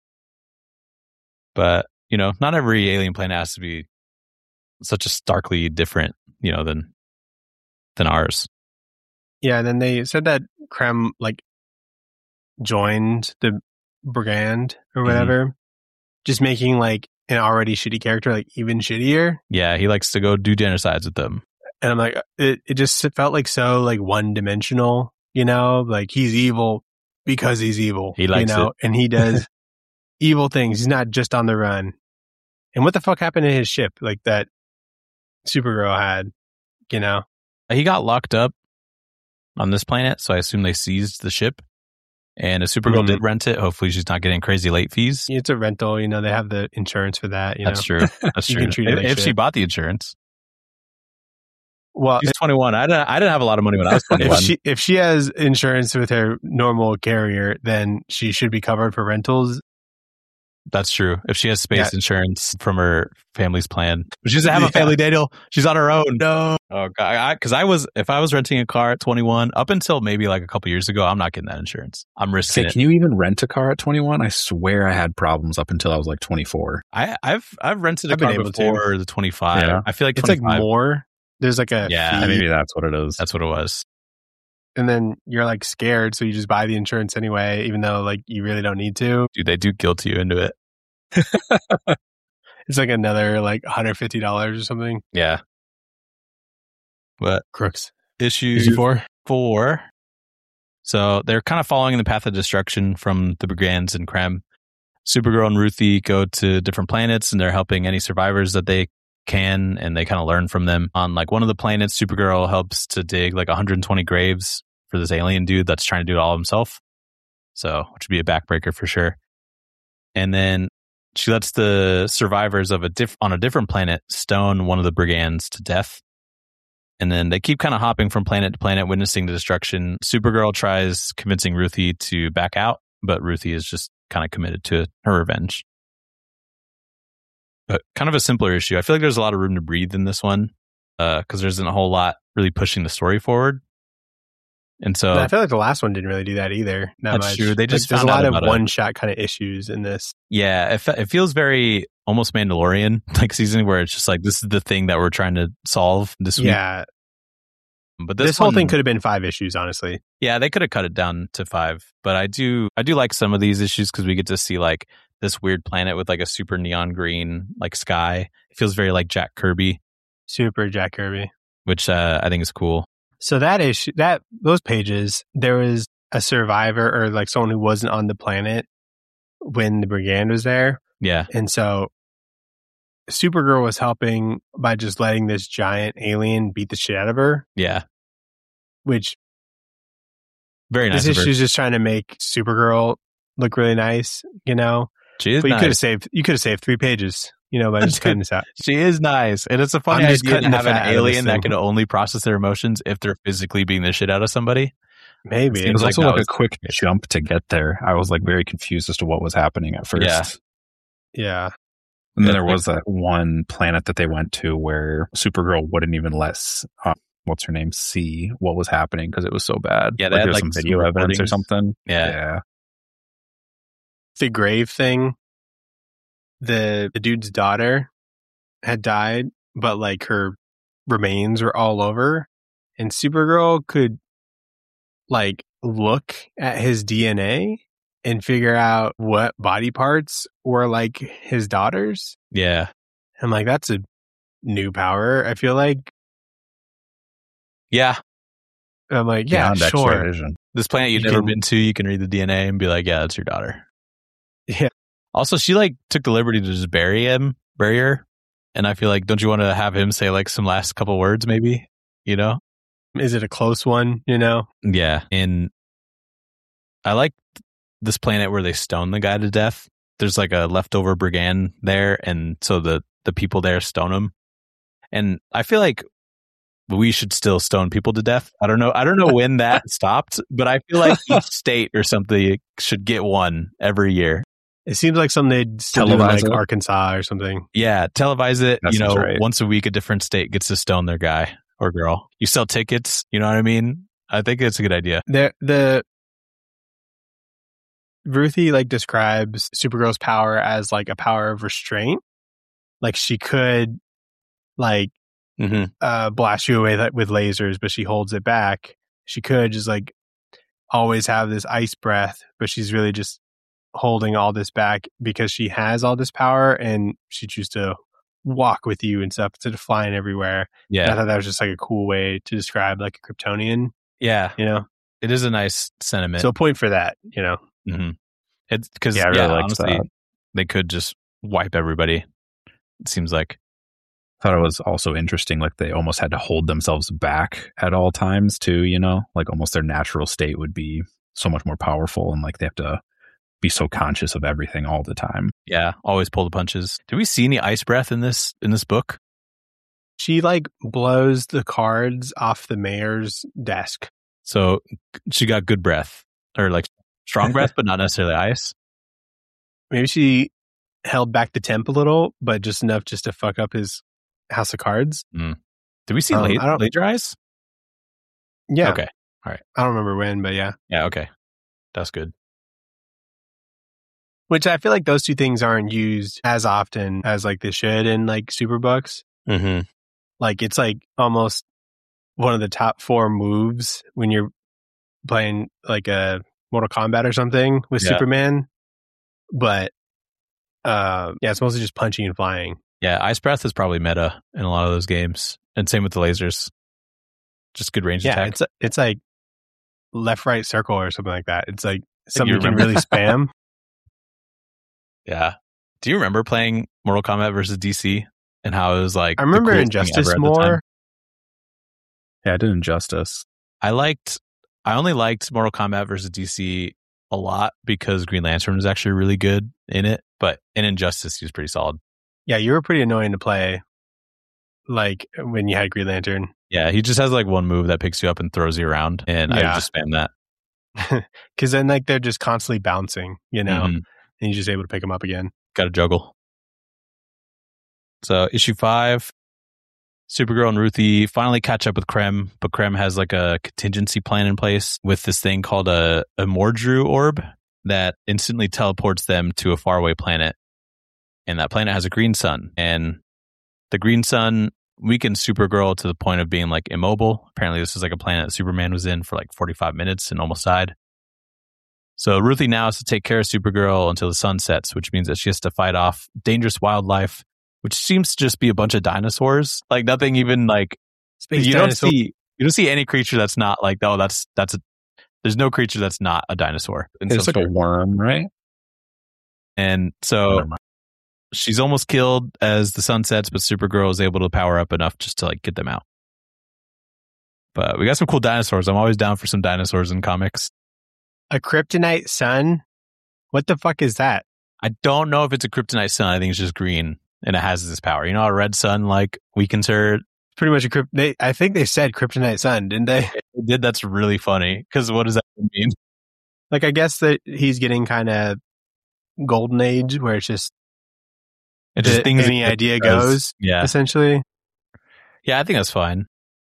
But, you know, not every alien planet has to be such a starkly different, you know, than ours. Yeah. And then they said that Krem like joined the brigand or whatever, just making like an already shitty character like even shittier. Yeah, he likes to go do genocides with them. And I'm like, it just felt like so like one dimensional, you know, like he's evil because he's evil. He likes you know, it. and he does evil things. He's not just on the run. And what the fuck happened to his ship like that Supergirl had, you know? He got locked up on this planet, so I assume they seized the ship. And if Supergirl did rent it, hopefully she's not getting crazy late fees. It's a rental, you know, they have the insurance for that, you That's know. true. That's You true. can treat it like If she shit. bought the insurance. Well, She's 21. I didn't have a lot of money when I was 21. if she has insurance with her normal carrier, then she should be covered for rentals. That's true. If she has space Yeah. insurance from her family's plan. But she doesn't have a family, Daniel. She's on her own. No. Oh God. If I was renting a car at 21, up until maybe like a couple years ago, I'm not getting that insurance. I'm risking Say, it. can you even rent a car at 21? I swear I had problems up until I was like 24. I've rented a I've been car able to. before the 25. Yeah. I feel like It's like 25. more. There's like a Yeah, fee, Maybe that's what it is. That's what it was. and then you're like scared, so you just buy the insurance anyway, even though like you really don't need to. Dude, they do guilt you into it. It's like another like $150 or something. Yeah. But Crooks. issue 4. 4. So they're kind of following the path of destruction from the Brigands and Krem. Supergirl and Ruthie go to different planets and they're helping any survivors that they can, and they kind of learn from them. On like one of the planets, Supergirl helps to dig like 120 graves for this alien dude that's trying to do it all himself. So, which would be a backbreaker for sure. And then she lets the survivors of on a different planet stone one of the Brigands to death. And then they keep kind of hopping from planet to planet, witnessing the destruction. Supergirl tries convincing Ruthie to back out, but Ruthie is just kind of committed to her revenge. But kind of a simpler issue. I feel like there's a lot of room to breathe in this one because there isn't a whole lot really pushing the story forward. And so I feel like the last one didn't really do that either. Not That's much. true. They just there's a found out lot of about one shot kind of issues in this. yeah, it feels very almost Mandalorian like season where it's just like, this is the thing that we're trying to solve this week. Yeah. But this whole thing could have been 5 issues, honestly. Yeah, they could have cut it down to 5. But I do like some of these issues because we get to see like this weird planet with like a super neon green like sky. It feels very like Jack Kirby. Super Jack Kirby. Which I think is cool. So those pages, there was a survivor or like someone who wasn't on the planet when the brigand was there. Yeah. And so Supergirl was helping by just letting this giant alien beat the shit out of her. Yeah. Which very nice. This issue is just trying to make Supergirl look really nice, you know. She is but nice. You could have saved 3 pages, you know, by just cutting this out. She is nice. And it's a funny idea to have an alien that can only process their emotions if they're physically beating the shit out of somebody. Maybe. It was also like a quick jump to get there. I was like very confused as to what was happening at first. Yeah. And then there was that one planet that they went to where Supergirl wouldn't even let what's her name see what was happening because it was so bad. Yeah, they had like some video evidence or something. Yeah. The grave thing. The dude's daughter had died, but like her remains were all over, and Supergirl could like look at his DNA and figure out what body parts were like his daughter's. Yeah. I'm like, that's a new power, I feel like. Yeah. I'm like, yeah, sure. This planet you've never been to, you can read the DNA and be like, yeah, that's your daughter. Yeah. Also, she like took the liberty to just bury her. And I feel like, don't you want to have him say like some last couple words maybe, you know? Is it a close one, you know? Yeah. And I like this planet where they stone the guy to death. There's like a leftover brigand there. And so the people there stone him. And I feel like we should still stone people to death. I don't know when that stopped, but I feel like each state or something should get one every year. It seems like something they'd still do in like Arkansas or something. Yeah, televise it. That sounds right. Once a week, a different state gets to stone their guy or girl. You sell tickets. You know what I mean? I think it's a good idea. The Ruthie like describes Supergirl's power as like a power of restraint. Like she could like blast you away with lasers, but she holds it back. She could just like always have this ice breath, but she's really just holding all this back because she has all this power and she chooses to walk with you and stuff instead of flying everywhere. Yeah. And I thought that was just like a cool way to describe like a Kryptonian. Yeah. You know? It is a nice sentiment. So a point for that, you know? Mm-hmm. It's because, I really honestly, that. They could just wipe everybody. It seems like. I thought it was also interesting, like they almost had to hold themselves back at all times too, you know? Like almost their natural state would be so much more powerful and like they have to be so conscious of everything all the time. Yeah, always pull the punches. Did we see any ice breath in this book? She like blows the cards off the mayor's desk. So she got good breath or like strong breath, but not necessarily ice. Maybe she held back the temp a little, but just enough just to fuck up his house of cards. Did we see laser eyes? Yeah. Okay. All right. I don't remember when, but yeah. Yeah. Okay. That's good. Which I feel like those two things aren't used as often as like they should in like Superbooks. Mm-hmm. Like it's like almost one of the top 4 moves when you're playing like a Mortal Kombat or something with Superman. But it's mostly just punching and flying. Yeah, ice breath is probably meta in a lot of those games, and same with the lasers. Just good range attack. Yeah, it's like left, right, circle or something like that. It's like something you can really spam. Yeah. Do you remember playing Mortal Kombat versus DC and how it was like? I remember Injustice more. Yeah, I did Injustice. I only liked Mortal Kombat versus DC a lot because Green Lantern was actually really good in it, but in Injustice he was pretty solid. Yeah, you were pretty annoying to play, like when you had Green Lantern. Yeah, he just has like one move that picks you up and throws you around, and I just spam that. Because then like they're just constantly bouncing, you know, and you're just able to pick them up again. Got to juggle. So issue 5, Supergirl and Ruthie finally catch up with Krem, but Krem has like a contingency plan in place with this thing called a Mordru orb that instantly teleports them to a faraway planet. And that planet has a green sun. And the green sun weakened Supergirl to the point of being like immobile. Apparently this was like a planet that Superman was in for like 45 minutes and almost died. So Ruthie now has to take care of Supergirl until the sun sets, which means that she has to fight off dangerous wildlife, which seems to just be a bunch of dinosaurs. Like nothing even like Space you dinosaur. don't see any creature that's not like, oh, there's no creature that's not a dinosaur. It's like a worm, right? And so she's almost killed as the sun sets, but Supergirl is able to power up enough just to like get them out. But we got some cool dinosaurs. I'm always down for some dinosaurs in comics. A kryptonite sun? What the fuck is that? I don't know if it's a kryptonite sun. I think it's just green and it has this power. You know, a red sun like weakens her. Pretty much I think they said kryptonite sun, didn't they? They did. That's really funny because what does that mean? Like, I guess that he's getting kind of golden age where it's just Things any idea goes. Yeah. Essentially. Yeah, I think that's fine.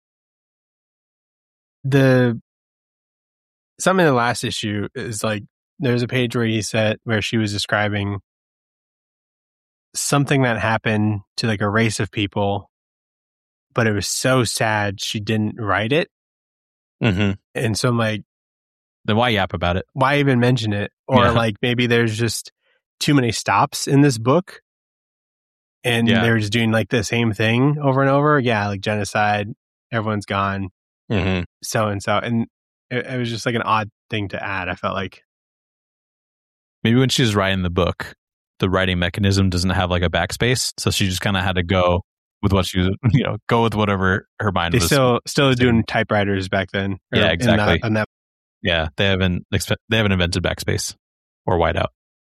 Some in the last issue is like there's a page where she was describing something that happened to like a race of people, but it was so sad she didn't write it. Mm-hmm. And so I'm like, then why yap about it? Why even mention it? Or like maybe there's just too many stops in this book and they're just doing like the same thing over and over. Yeah, like genocide, everyone's gone, so and so. And it was just like an odd thing to add, I felt like. Maybe when she was writing the book, the writing mechanism doesn't have like a backspace. So she just kind of had to go with what she was, go with whatever her mind was. Still doing typewriters back then. Yeah, exactly. In that. Yeah, they haven't invented backspace or whiteout.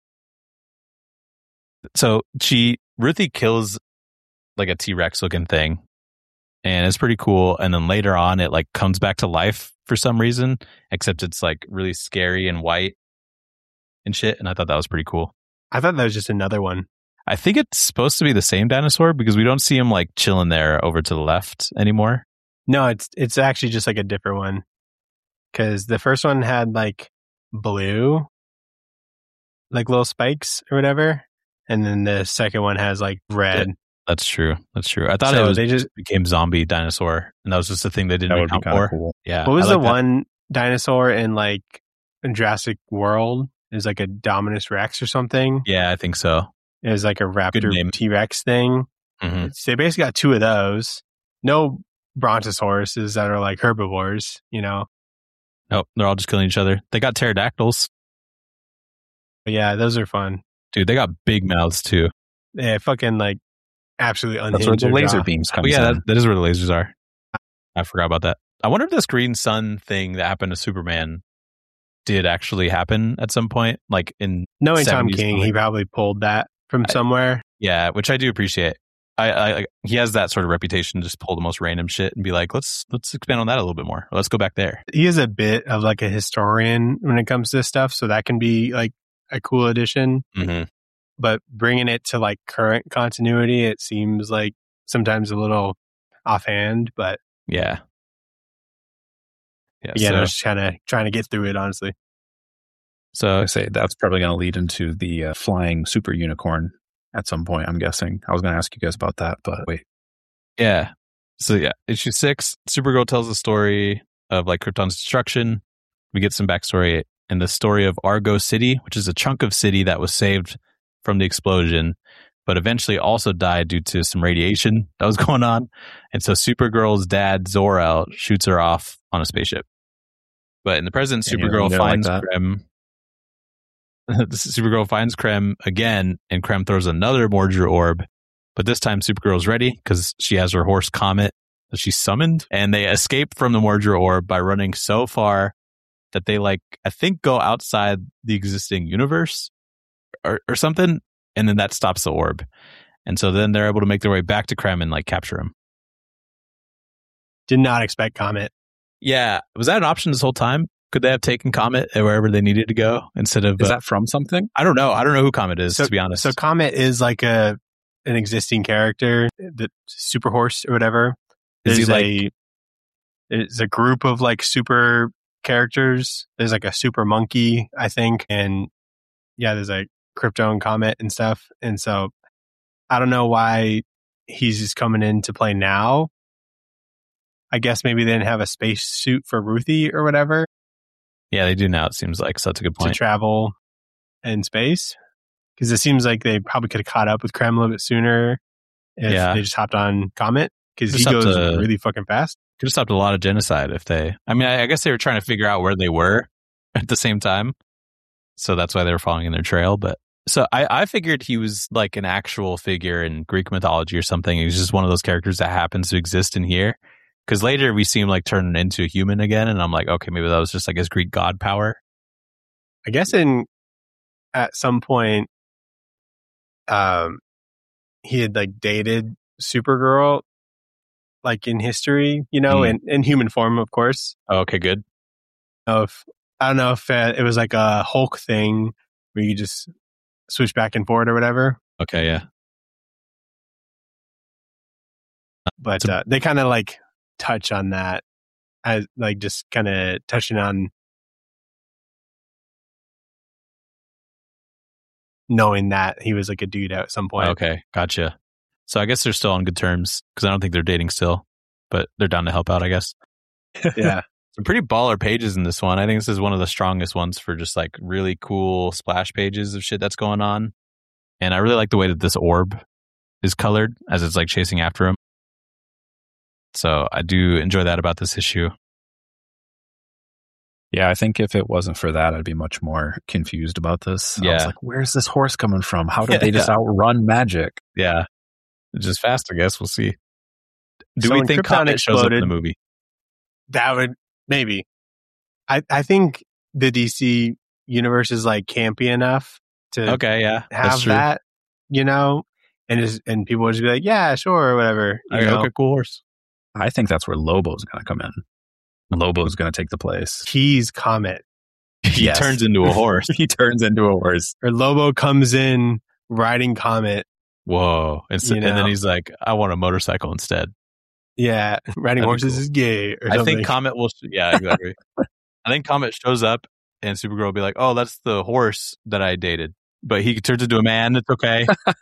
So Ruthie kills like a T-Rex looking thing, and it's pretty cool. And then later on, it like comes back to life for some reason, except it's like really scary and white and shit. And I thought that was pretty cool. I thought that was just another one. I think it's supposed to be the same dinosaur because we don't see him like chilling there over to the left anymore. No, it's actually just like a different one. Because the first one had like blue, like little spikes or whatever. And then the second one has like red. Yeah, that's true. I thought they just became zombie dinosaur. And that was just the thing they didn't account for. Cool. Yeah. What was the one dinosaur in like in Jurassic World? It was like a Dominus Rex or something. Yeah, I think so. It was like a raptor T-Rex thing. Mm-hmm. So they basically got two of those. No brontosauruses that are like herbivores, Nope, they're all just killing each other. They got pterodactyls. But yeah, those are fun. Dude, they got big mouths too. Yeah, fucking like absolutely unhinged. That's where the laser beams come in. That is where the lasers are. I forgot about that. I wonder if this green sun thing that happened to Superman did actually happen at some point. Like in knowing Tom King, he probably pulled that from somewhere. Yeah, which I do appreciate. He has that sort of reputation to just pull the most random shit and be like, let's expand on that a little bit more. Let's go back there. He is a bit of like a historian when it comes to this stuff, so that can be like a cool addition. Mm-hmm. But bringing it to like current continuity, it seems like sometimes a little offhand. But yeah, I was just kind of trying to get through it, honestly. So I say that's probably going to lead into the flying super unicorn at some point, I'm guessing. I was going to ask you guys about that, but wait. Yeah. So yeah, issue 6, Supergirl tells the story of like Krypton's destruction. We get some backstory in the story of Argo City, which is a chunk of city that was saved from the explosion, but eventually also died due to some radiation that was going on. And so Supergirl's dad, Zor-El, shoots her off on a spaceship. But in the present, Supergirl finds Krem. Supergirl finds Krem again, and Krem throws another Mordru orb. But this time, Supergirl's ready because she has her horse Comet that she summoned, and they escape from the Mordru orb by running so far that they I think go outside the existing universe or something, and then that stops the orb. And so then they're able to make their way back to Krem and capture him. Did not expect Comet. Yeah, was that an option this whole time? Could they have taken Comet wherever they needed to go instead of? Is that from something? I don't know. I don't know who Comet is, to be honest. So Comet is like an existing character, the Super Horse or whatever. There's a group of like super characters. There's like a super monkey, I think, and yeah, there's like Krypton, Comet, and stuff. And so I don't know why he's just coming in to play now. I guess maybe they didn't have a space suit for Ruthie or whatever. Yeah, they do now, it seems like. So that's a good point. To travel in space. Because it seems like they probably could have caught up with Krem a little bit sooner if they just hopped on Comet. Because he goes really fucking fast. Could have stopped a lot of genocide if they... I mean, I guess they were trying to figure out where they were at the same time. So that's why they were following in their trail. But so I figured he was like an actual figure in Greek mythology or something. He was just one of those characters that happens to exist in here. Because later we see him like turn into a human again. And I'm like, okay, maybe that was just like his Greek god power. I guess at some point, he had like dated Supergirl, like in history, you know, in human form, of course. Oh, okay, good. I don't know if it was like a Hulk thing where you just switch back and forth or whatever. Okay, yeah. But they kind of like touch on that as like just kind of touching on knowing that he was like a dude at some point. Okay, gotcha. So I guess they're still on good terms because I don't think they're dating still, but they're down to help out, I guess. Yeah. Some pretty baller pages in this one. I think this is one of the strongest ones for just like really cool splash pages of shit that's going on. And I really like the way that this orb is colored as it's like chasing after him. So I do enjoy that about this issue. Yeah, I think if it wasn't for that, I'd be much more confused about this. Yeah. I was like, where's this horse coming from? How did they just outrun magic? Yeah. It's just fast, I guess. We'll see. Do So we when think Krypton Comet shows up in exploded, the movie? That would maybe. I think the DC universe is like campy enough to have that, you know, and people would just be like, yeah, sure, or whatever. Okay, cool horse. I think that's where Lobo's going to come in. Lobo's going to take the place. He's Comet. He turns into a horse. He turns into a horse. Or Lobo comes in riding Comet. Whoa. And then he's like, I want a motorcycle instead. Yeah. Riding horses is gay. Or something. I think Comet will... Yeah, exactly. I think Comet shows up and Supergirl will be like, oh, that's the horse that I dated. But he turns into a man. It's okay.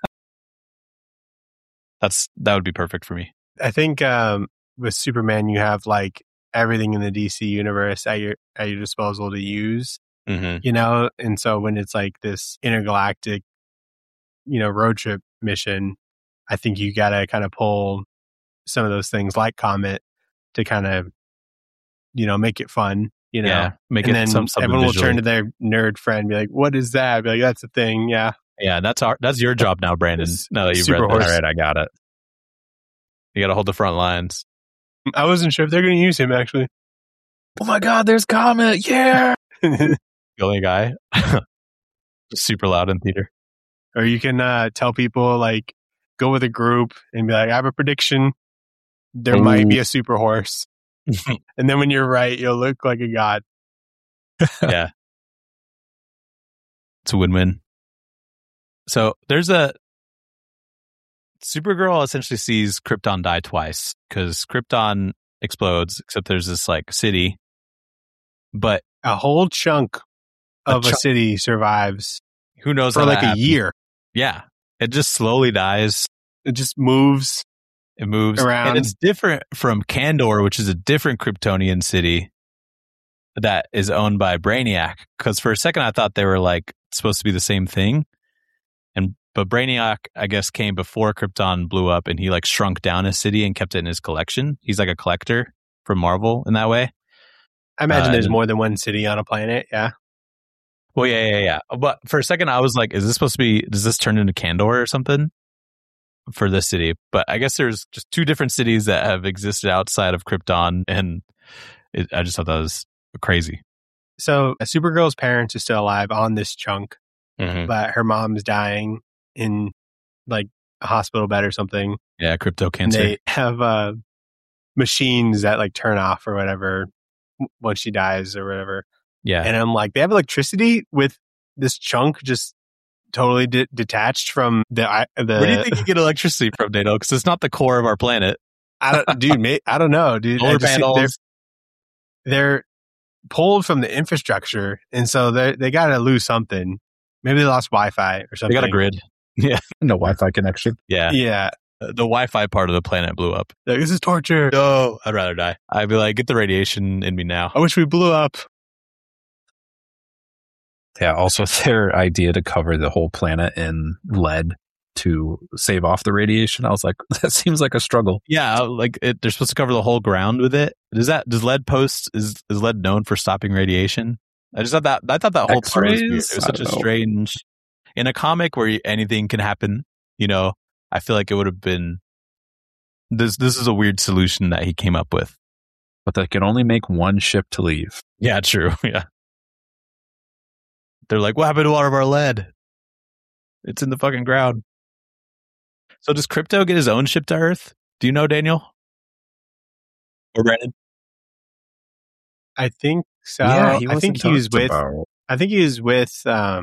That would be perfect for me. I think with Superman, you have like everything in the DC universe at your disposal to use, you know? And so when it's like this intergalactic, you know, road trip mission, I think you got to kind of pull some of those things like Comet to kind of, you know, make it fun, you know? Yeah, make and it then something everyone visually. will turn to their nerd friend and be like, what is that? Be like, that's a thing. Yeah. Yeah. That's your job now, Brandon. Now that you've read All this. right, I got it. You got to hold the front lines. I wasn't sure if they're going to use him, actually. Oh my God, there's Comet. Yeah. The only guy. Super loud in theater. Or you can tell people, like, go with a group and be like, I have a prediction. There might be a super horse. And then when you're right, you'll look like a god. Yeah. It's a win-win. So there's Supergirl essentially sees Krypton die twice because Krypton explodes, except there's this like city. But a whole chunk of a city survives. Who knows for how like that a year. Yeah. It just slowly dies. It just moves. It moves around. And it's different from Kandor, which is a different Kryptonian city that is owned by Brainiac. Because for a second I thought they were like supposed to be the same thing. But Brainiac, I guess, came before Krypton blew up and he like shrunk down his city and kept it in his collection. He's like a collector from Marvel in that way. I imagine there's more than one city on a planet. Yeah. Well, yeah. But for a second I was like, does this turn into Kandor or something for this city? But I guess there's just two different cities that have existed outside of Krypton. And I just thought that was crazy. So Supergirl's parents are still alive on this chunk, but her mom's dying in like a hospital bed or something. Yeah, crypto cancer. And they have machines that like turn off or whatever once she dies or whatever. Yeah. And I'm like, they have electricity with this chunk just totally detached from the. Where do you think you get electricity from, Nato? Because it's not the core of our planet. I don't know, dude. Solar panels. They're pulled from the infrastructure, and so they got to lose something. Maybe they lost Wi-Fi or something. They got a grid. Yeah. No Wi-Fi connection. Yeah. Yeah. the Wi-Fi part of the planet blew up. Like, this is torture. No, I'd rather die. I'd be like, get the radiation in me now. I wish we blew up. Yeah, also their idea to cover the whole planet in lead to save off the radiation. I was like, that seems like a struggle. Yeah, like they're supposed to cover the whole ground with it. Does lead known for stopping radiation? I thought that whole part was weird. It was such a strange. In a comic where anything can happen, I feel like it would have been. This is a weird solution that he came up with. But they can only make one ship to leave. Yeah, true. Yeah. They're like, what happened to all of our lead? It's in the fucking ground. So does Crypto get his own ship to Earth? Do you know, Daniel? Or Brandon? I think so. Yeah, I think he was with. I think he was with. I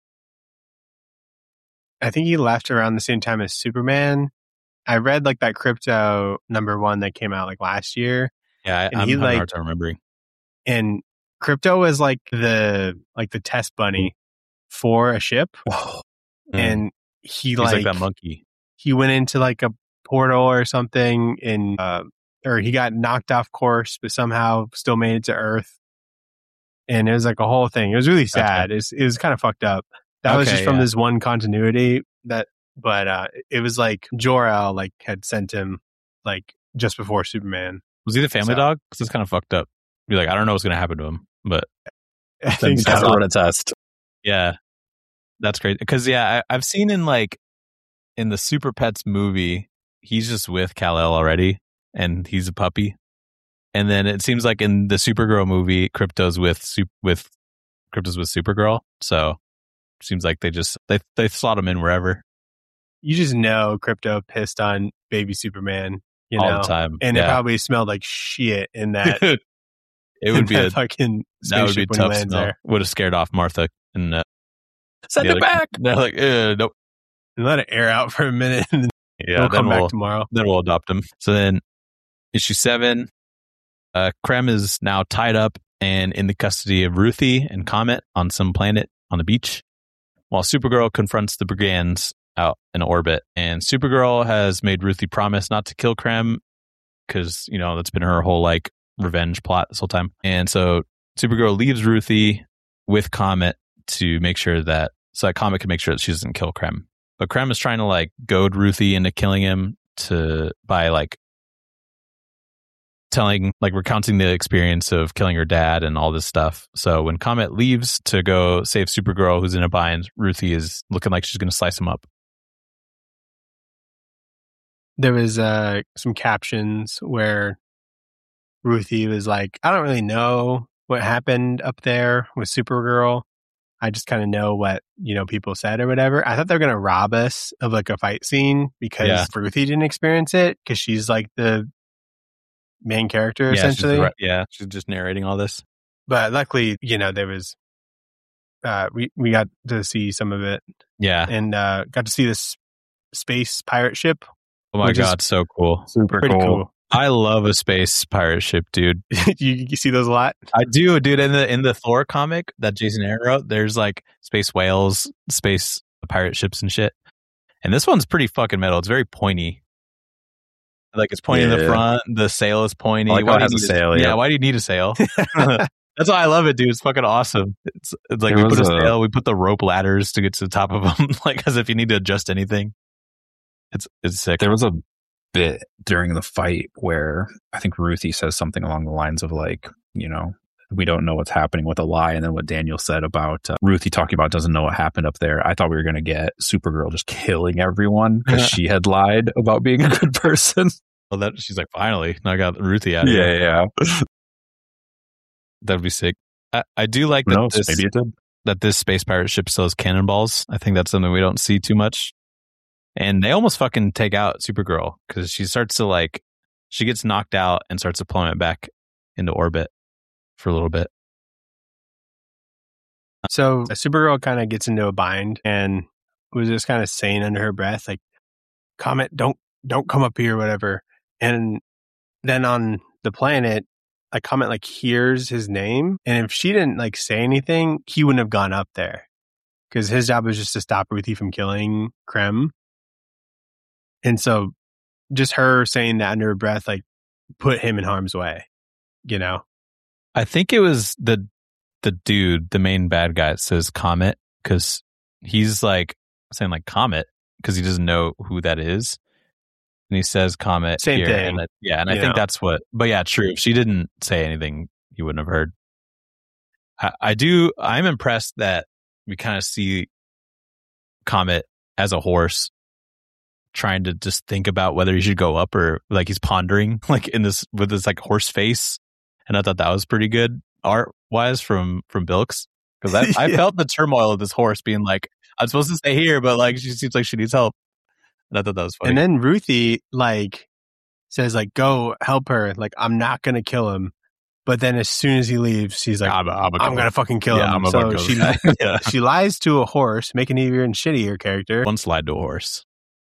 think he left around the same time as Superman. I read like that Crypto #1 that came out like last year. Yeah, I'm having a hard time remembering. And Crypto was like the test bunny for a ship, and he's like that monkey. He went into like a portal or something, and or he got knocked off course, but somehow still made it to Earth. And it was like a whole thing. It was really sad. It was kind of fucked up. That was just from this one continuity but it was like Jor-El like had sent him like just before Superman. Was he the family dog? Because it's kind of fucked up. You're like, I don't know what's going to happen to him, but I think that's what a test. Yeah, that's great. Because I've seen in the Super Pets movie, he's just with Kal-El already, and he's a puppy. And then it seems like in the Supergirl movie, Crypto's with Supergirl. So it seems like they slot him in wherever. You just know Crypto pissed on baby Superman, all the time, and it probably smelled like shit in that. It would be fucking that would be a tough smell. Would have scared off Martha and send it back. They're like, nope. And let it air out for a minute. And we'll come back tomorrow. Then we'll adopt him. So then, issue 7, Krem is now tied up and in the custody of Ruthie and Comet on some planet on the beach, while Supergirl confronts the brigands out in orbit. And Supergirl has made Ruthie promise not to kill Krem because that's been her whole like revenge plot this whole time. And so Supergirl leaves Ruthie with Comet to make sure that Comet can make sure that she doesn't kill Krem. But Krem is trying to like goad Ruthie into killing him by like recounting the experience of killing her dad and all this stuff. So when Comet leaves to go save Supergirl, who's in a bind, Ruthie is looking like she's going to slice him up. There was some captions where Ruthie was like, I don't really know what happened up there with Supergirl. I just kind of know what, people said or whatever. I thought they were going to rob us of like a fight scene because Ruthie didn't experience it because she's like the main character essentially. She's just narrating all this. But luckily, there was, we got to see some of it. Yeah. And got to see this space pirate ship. Oh my God, so cool. Super cool. I love a space pirate ship, dude. you see those a lot? I do, dude. In the Thor comic that Jason Aaron wrote, there's like space whales, space pirate ships and shit. And this one's pretty fucking metal. It's very pointy. Like it's pointy in the front. The sail is pointy. Like why do you need a sail? Yeah, why do you need a sail? That's why I love it, dude. It's fucking awesome. It's like we put a sail, we put the rope ladders to get to the top of them, like as if you need to adjust anything. It's sick. There was a bit during the fight where I think Ruthie says something along the lines of like, we don't know what's happening with a lie. And then what Daniel said about Ruthie talking about doesn't know what happened up there. I thought we were going to get Supergirl just killing everyone because she had lied about being a good person. Well, she's like, finally, I got Ruthie out of here. Yeah. That'd be sick. I do like that. Maybe it did. That this space pirate ship sells cannonballs. I think that's something we don't see too much. And they almost fucking take out Supergirl because she starts to she gets knocked out and starts to plummet back into orbit for a little bit. So Supergirl kind of gets into a bind and was just kind of saying under her breath, like, Comet, don't come up here, whatever. And then on the planet, Comet hears his name. And if she didn't say anything, he wouldn't have gone up there because his job was just to stop Ruthie from killing Krem. And so just her saying that under her breath, like, put him in harm's way, you know? I think it was the dude, the main bad guy, that says Comet, because he's like saying like Comet because he doesn't know who that is. And he says Comet. Same here, thing. And I think that's what, but yeah, true. If she didn't say anything, you wouldn't have heard. I'm impressed that we kind of see Comet as a horse trying to just think about whether he should go up, or like he's pondering like in this with this like horse face. And I thought that was pretty good art wise from Bilks, because I felt the turmoil of this horse being like, I'm supposed to stay here, but like she seems like she needs help. And I thought that was funny. And then Ruthie like says like, go help her. Like, I'm not going to kill him. But then as soon as he leaves, she's like, I'm going to fucking kill him. So she lies to a horse, making an even shittier character. Once lied to a horse.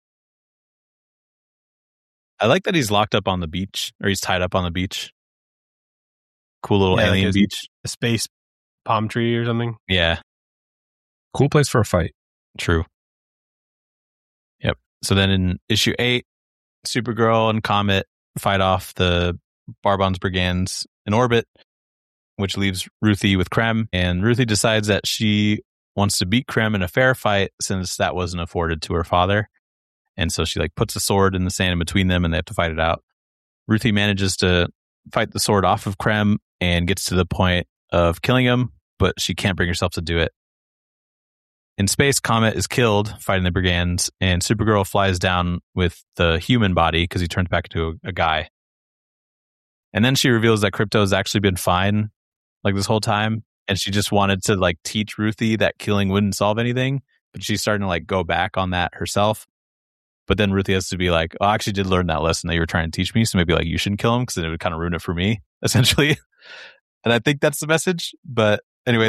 I like that he's locked up on the beach, or he's tied up on the beach. Cool little alien like beach. A space palm tree or something. Yeah. Cool place for a fight. True. Yep. So then in issue 8, Supergirl and Comet fight off the Barbon's brigands in orbit, which leaves Ruthie with Krem. And Ruthie decides that she wants to beat Krem in a fair fight, since that wasn't afforded to her father. And so she like puts a sword in the sand in between them, and they have to fight it out. Ruthie manages to fight the sword off of Krem and gets to the point of killing him, but she can't bring herself to do it. In space, Comet is killed fighting the brigands, and Supergirl flies down with the human body because he turns back into a guy. And then she reveals that Krypto has actually been fine like this whole time, and she just wanted to like teach Ruthie that killing wouldn't solve anything, but she's starting to like go back on that herself. But then Ruthie has to be like, oh, I actually did learn that lesson that you were trying to teach me, so maybe like you shouldn't kill him because then it would kind of ruin it for me, essentially. And I think that's the message. But anyway,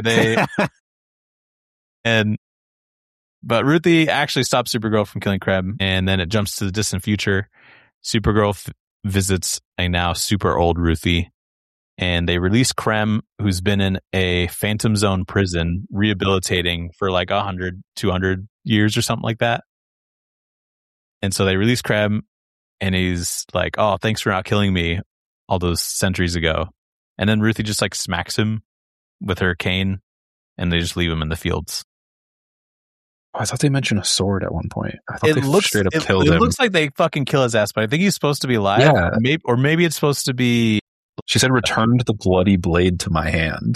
but Ruthie actually stops Supergirl from killing Krem, and then it jumps to the distant future. Supergirl visits a now super old Ruthie, and they release Krem, who's been in a Phantom Zone prison, rehabilitating for like 100, 200 years or something like that. And so they release Krem, and he's like, oh, thanks for not killing me all those centuries ago. And then Ruthie just like smacks him with her cane, and they just leave him in the fields. Oh, I thought they mentioned a sword at one point. I thought they straight up killed him. It looks like they fucking kill his ass, but I think he's supposed to be alive. Yeah. Maybe it's supposed to be... She said, returned the bloody blade to my hand.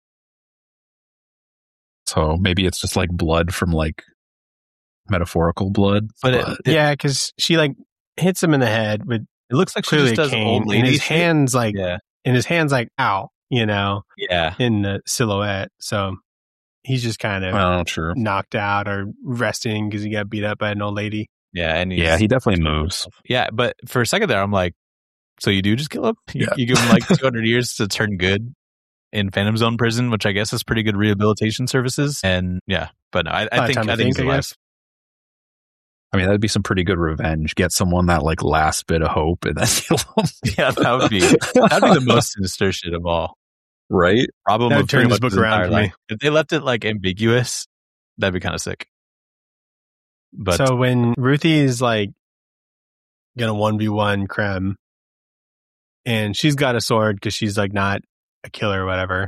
So maybe it's just like blood from like metaphorical blood. But yeah, because she like hits him in the head with it looks like clearly she just a cane, old lady and his shit. hands like ow, you know, in the silhouette. So he's just kind of knocked out or resting because he got beat up by an old lady. Yeah, and he definitely moves. Yeah, but for a second there, I'm like, so you do just kill him? You give him like 200 years to turn good in Phantom Zone prison, which I guess is pretty good rehabilitation services. And yeah, but no, I think he's alive. I mean, that'd be some pretty good revenge. Get someone that like last bit of hope and then kill them. Yeah, that'd be the most sinister shit of all. Right? Problem that of would turn this book around for me. If they left it like ambiguous, that'd be kind of sick. But so when Ruthie is like gonna 1v1 Krem, and she's got a sword because she's like not a killer or whatever,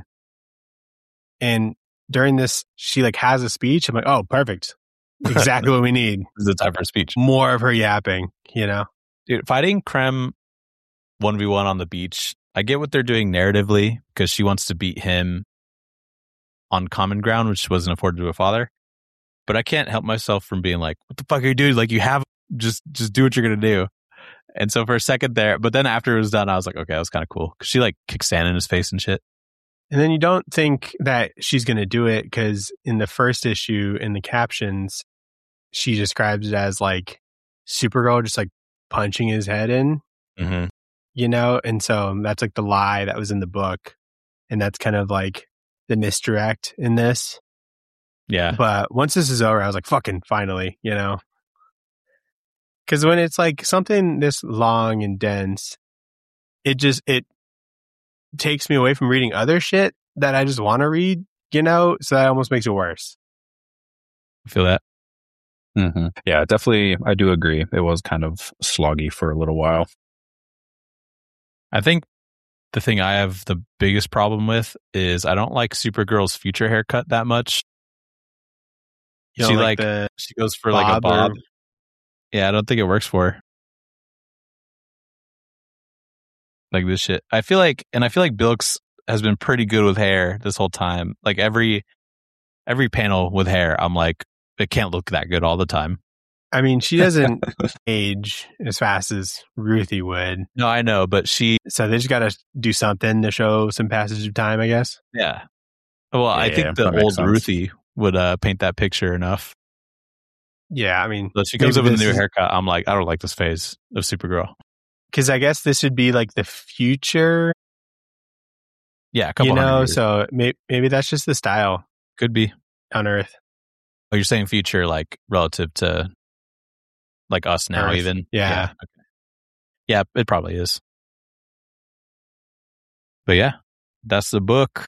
and during this she like has a speech. I'm like, oh, perfect. Exactly what we need. This is the time for a speech. More of her yapping, you know? Dude, fighting Krem 1v1 on the beach, I get what they're doing narratively because she wants to beat him on common ground, which wasn't afforded to a father. But I can't help myself from being like, what the fuck are you doing? Like, you have, just do what you're going to do. And so for a second there, but then after it was done, I was like, okay, that was kind of cool. Because she like kicks sand in his face and shit. And then you don't think that she's going to do it because in the first issue, in the captions, she describes it as like Supergirl just like punching his head in, you know? And so that's like the lie that was in the book. And that's kind of like the misdirect in this. Yeah. But once this is over, I was like, fucking finally, you know? Because when it's like something this long and dense, it takes me away from reading other shit that I just want to read, you know? So that almost makes it worse. I feel that. Mm-hmm. Yeah, definitely. I do agree. It was kind of sloggy for a little while. I think the thing I have the biggest problem with is I don't like Supergirl's future haircut that much. You She know, like the she goes for like a bob or- bob. Yeah, I don't think it works for her. Like this shit. I feel like Bilks has been pretty good with hair this whole time. Like every panel with hair, I'm like, it can't look that good all the time. I mean, she doesn't age as fast as Ruthie would. No, I know, but So they just got to do something to show some passage of time, I guess. yeah. Well, I think the that makes old sense. Ruthie would paint that picture enough. Yeah, I mean, So she comes up maybe with a new this is- haircut. I'm like, I don't like this phase of Supergirl. because I guess this would be like the future, Yeah, a couple hundred years. so maybe that's just the style Could be. on Earth. Oh, you're saying future like relative to like us now, Earth. even? Yeah. Okay. Yeah, it probably is. But yeah, that's the book.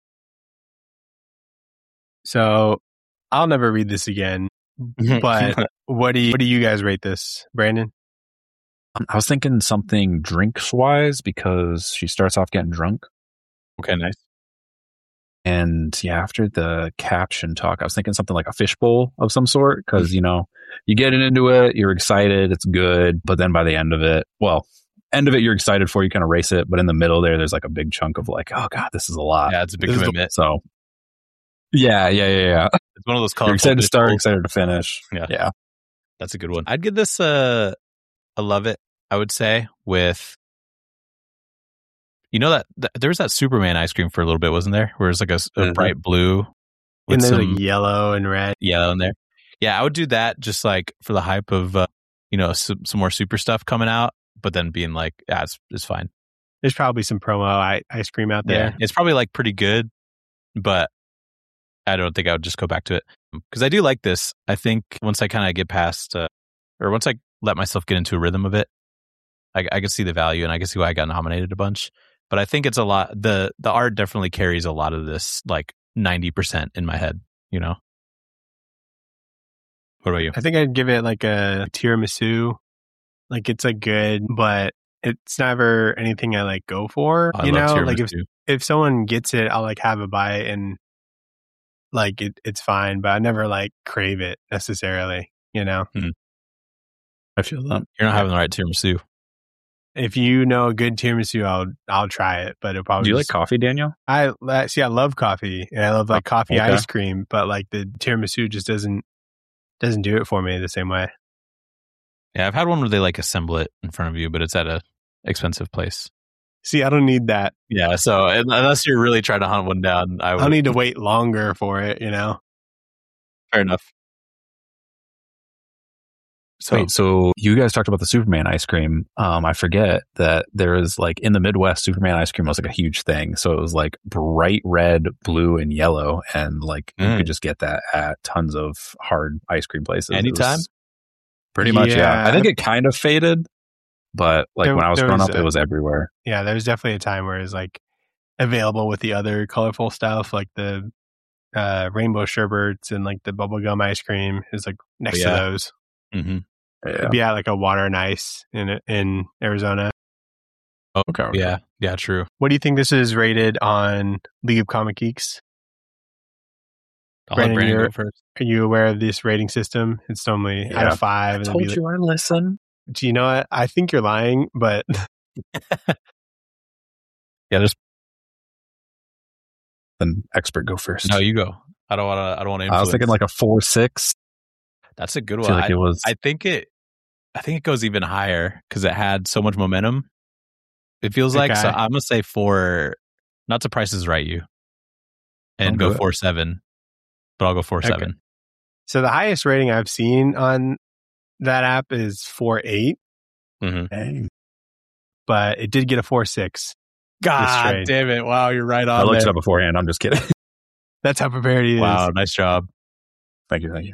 So I'll never read this again. But what do you guys rate this, Brandon? I was thinking something drinks wise because she starts off getting drunk. Okay, nice. And yeah, after the caption talk, I was thinking something like a fishbowl of some sort because, you know, you get into it, you're excited, it's good. But then by the end of it, you're excited for, you kind of race it. But in the middle there's like a big chunk of like, oh God, this is a lot. Yeah, it's a big This is commitment. So yeah. It's one of those You're colorful excited to start, visuals. excited to finish. Yeah. That's a good one. I'd give this a love it, I would say, with, you know, that there was that Superman ice cream for a little bit, wasn't there? Where it's like a bright blue And with there's some like yellow and red. yellow in there. Yeah, I would do that just like for the hype of, some more super stuff coming out, but then being like, yeah, it's fine. There's probably some promo ice cream out there. Yeah, it's probably like pretty good, but I don't think I would just go back to it because I do like this. I think once I kind of get past, or once I let myself get into a rhythm of it, I can see the value and I can see why I got nominated a bunch. But I think it's a lot. The art definitely carries a lot of this, like 90% in my head. You know. What about you? I think I'd give it like a tiramisu. Like it's like good, but it's never anything I like go for. I love Like tiramisu. if someone gets it, I'll like have a bite and like it's fine, but I never like crave it necessarily. I feel that. You're not having the right tiramisu. If you know a good tiramisu, I'll try it, but it'll probably Do you like coffee, Daniel? I love coffee and I love like coffee okay. ice cream, but like the tiramisu just doesn't do it for me the same way. Yeah, I've had one where they like assemble it in front of you, but it's at a expensive place. See, I don't need that. Yeah, so unless you're really trying to hunt one down, I'll need to wait longer for it, Fair enough. So Wait, so you guys talked about the Superman ice cream. I forget that there is like in the Midwest, Superman ice cream was like a huge thing. So it was like bright red, blue, and yellow, and like you could just get that at tons of hard ice cream places. Anytime? Pretty much, yeah. Yeah. I think it kind of faded, but like when I was growing up, it was everywhere. Yeah, there was definitely a time where it was like available with the other colorful stuff, like the rainbow sherbets and like the bubblegum ice cream is like next to those. Mm-hmm. Yeah. It'd be at like a Water and Ice in Arizona. Oh, Okay. yeah, true. What do you think this is rated on League of Comic Geeks? I'll let Brandon you're- go first. Are you aware of this rating system? It's normally out Yeah. of 5. I And told you I listen. Do you know what? I think you're lying, but Yeah, there's Then expert go first. no. You go. I don't want to. Influence. I was thinking like a 4.6. That's a good I one. feel like it was. I think it goes even higher because it had so much momentum. It feels like so. Okay. I'm gonna say 4. Not to Price is Right you, and I'll go do it. 4.7. But I'll go 4.7. Okay. So the highest rating I've seen on that app is 4.8, Mm-hmm. Dang. but it did get a 4.6. God trade. damn it! Wow, you're right I on looked there. it up beforehand. I'm just kidding. That's how prepared he is. Wow, nice job. Thank you.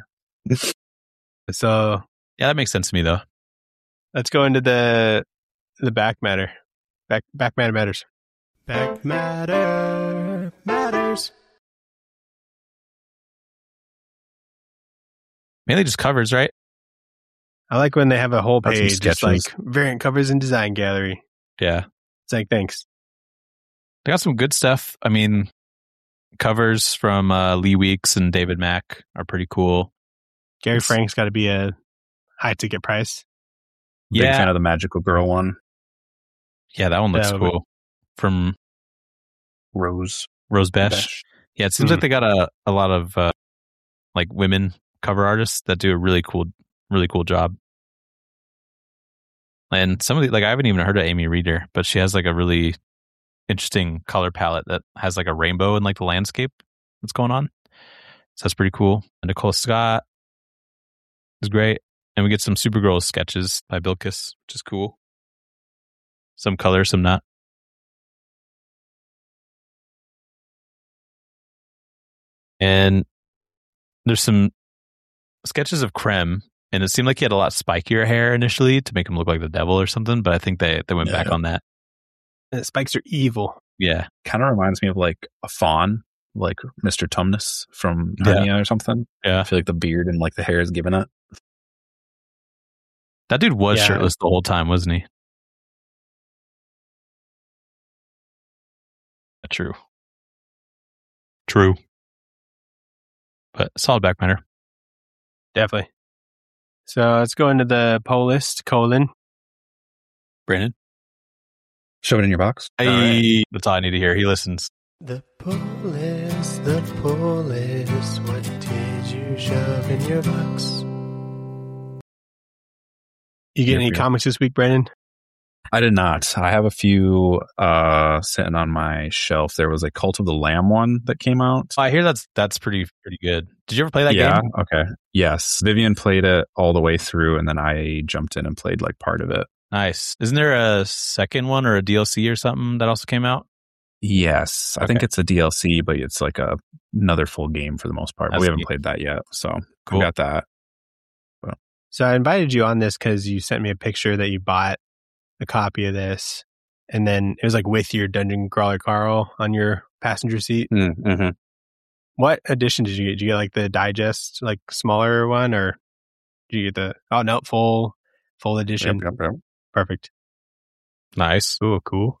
So Yeah, that makes sense to me though. let's go into the back matter. Back matter matters. Back matter matters. Mainly just covers, right? I like when they have a whole Or some page, just sketches. like variant covers and design gallery. Yeah. It's like, thanks. They got some good stuff. I mean, covers from Lee Weeks and David Mack are pretty cool. Gary Frank's got to be a high ticket price. Big Yeah. fan of the Magical Girl one. Yeah, that one looks Yeah, cool. From Rose Besh. Besh. Yeah, it seems like they got a lot of like women cover artists that do a really cool job. And some of the, like, I haven't even heard of Amy Reeder, but she has like a really interesting color palette that has like a rainbow in like the landscape that's going on. So that's pretty cool. And Nicole Scott is great. And we get some Supergirl sketches by Bilkis, which is cool. Some color, some not. And there's some sketches of Krem, and it seemed like he had a lot spikier hair initially to make him look like the devil or something, but I think they went back on that. Spikes are evil. Yeah. Kind of reminds me of like a fawn, like Mr. Tumnus from Narnia or something. Yeah. I feel like the beard and like the hair is giving it. That dude was Yeah. shirtless the whole time, wasn't he? True. But solid backmatter. Definitely. So let's go into the poll list, colon. Brandon? Shove it in your box. That's all I need to hear. He listens. The poll list, what did you shove in your box? You get any comics this week, Brandon? I did not. I have a few sitting on my shelf. There was a Cult of the Lamb one that came out. I hear that's pretty good. Did you ever play that Yeah. game? Okay. Yes. Vivian played it all the way through, and then I jumped in and played like part of it. Nice. Isn't there a second one or a DLC or something that also came out? Yes. I think it's a DLC, but it's like another full game for the most part. But we haven't played that yet. So Cool. we got that. So I invited you on this because you sent me a picture that you bought a copy of this, and then it was like with your Dungeon Crawler Carl on your passenger seat. Mm-hmm. What edition did you get? Did you get like the digest, like smaller one, or did you get the full edition? Yep. Perfect. Nice. Ooh, cool.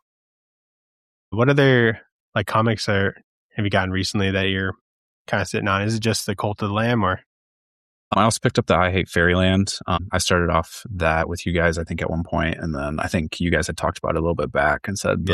What other like comics have you gotten recently that you're kind of sitting on? Is it just the Cult of the Lamb, or? I also picked up the I Hate Fairyland. I started off that with you guys, I think, at one point, and then I think you guys had talked about it a little bit back and said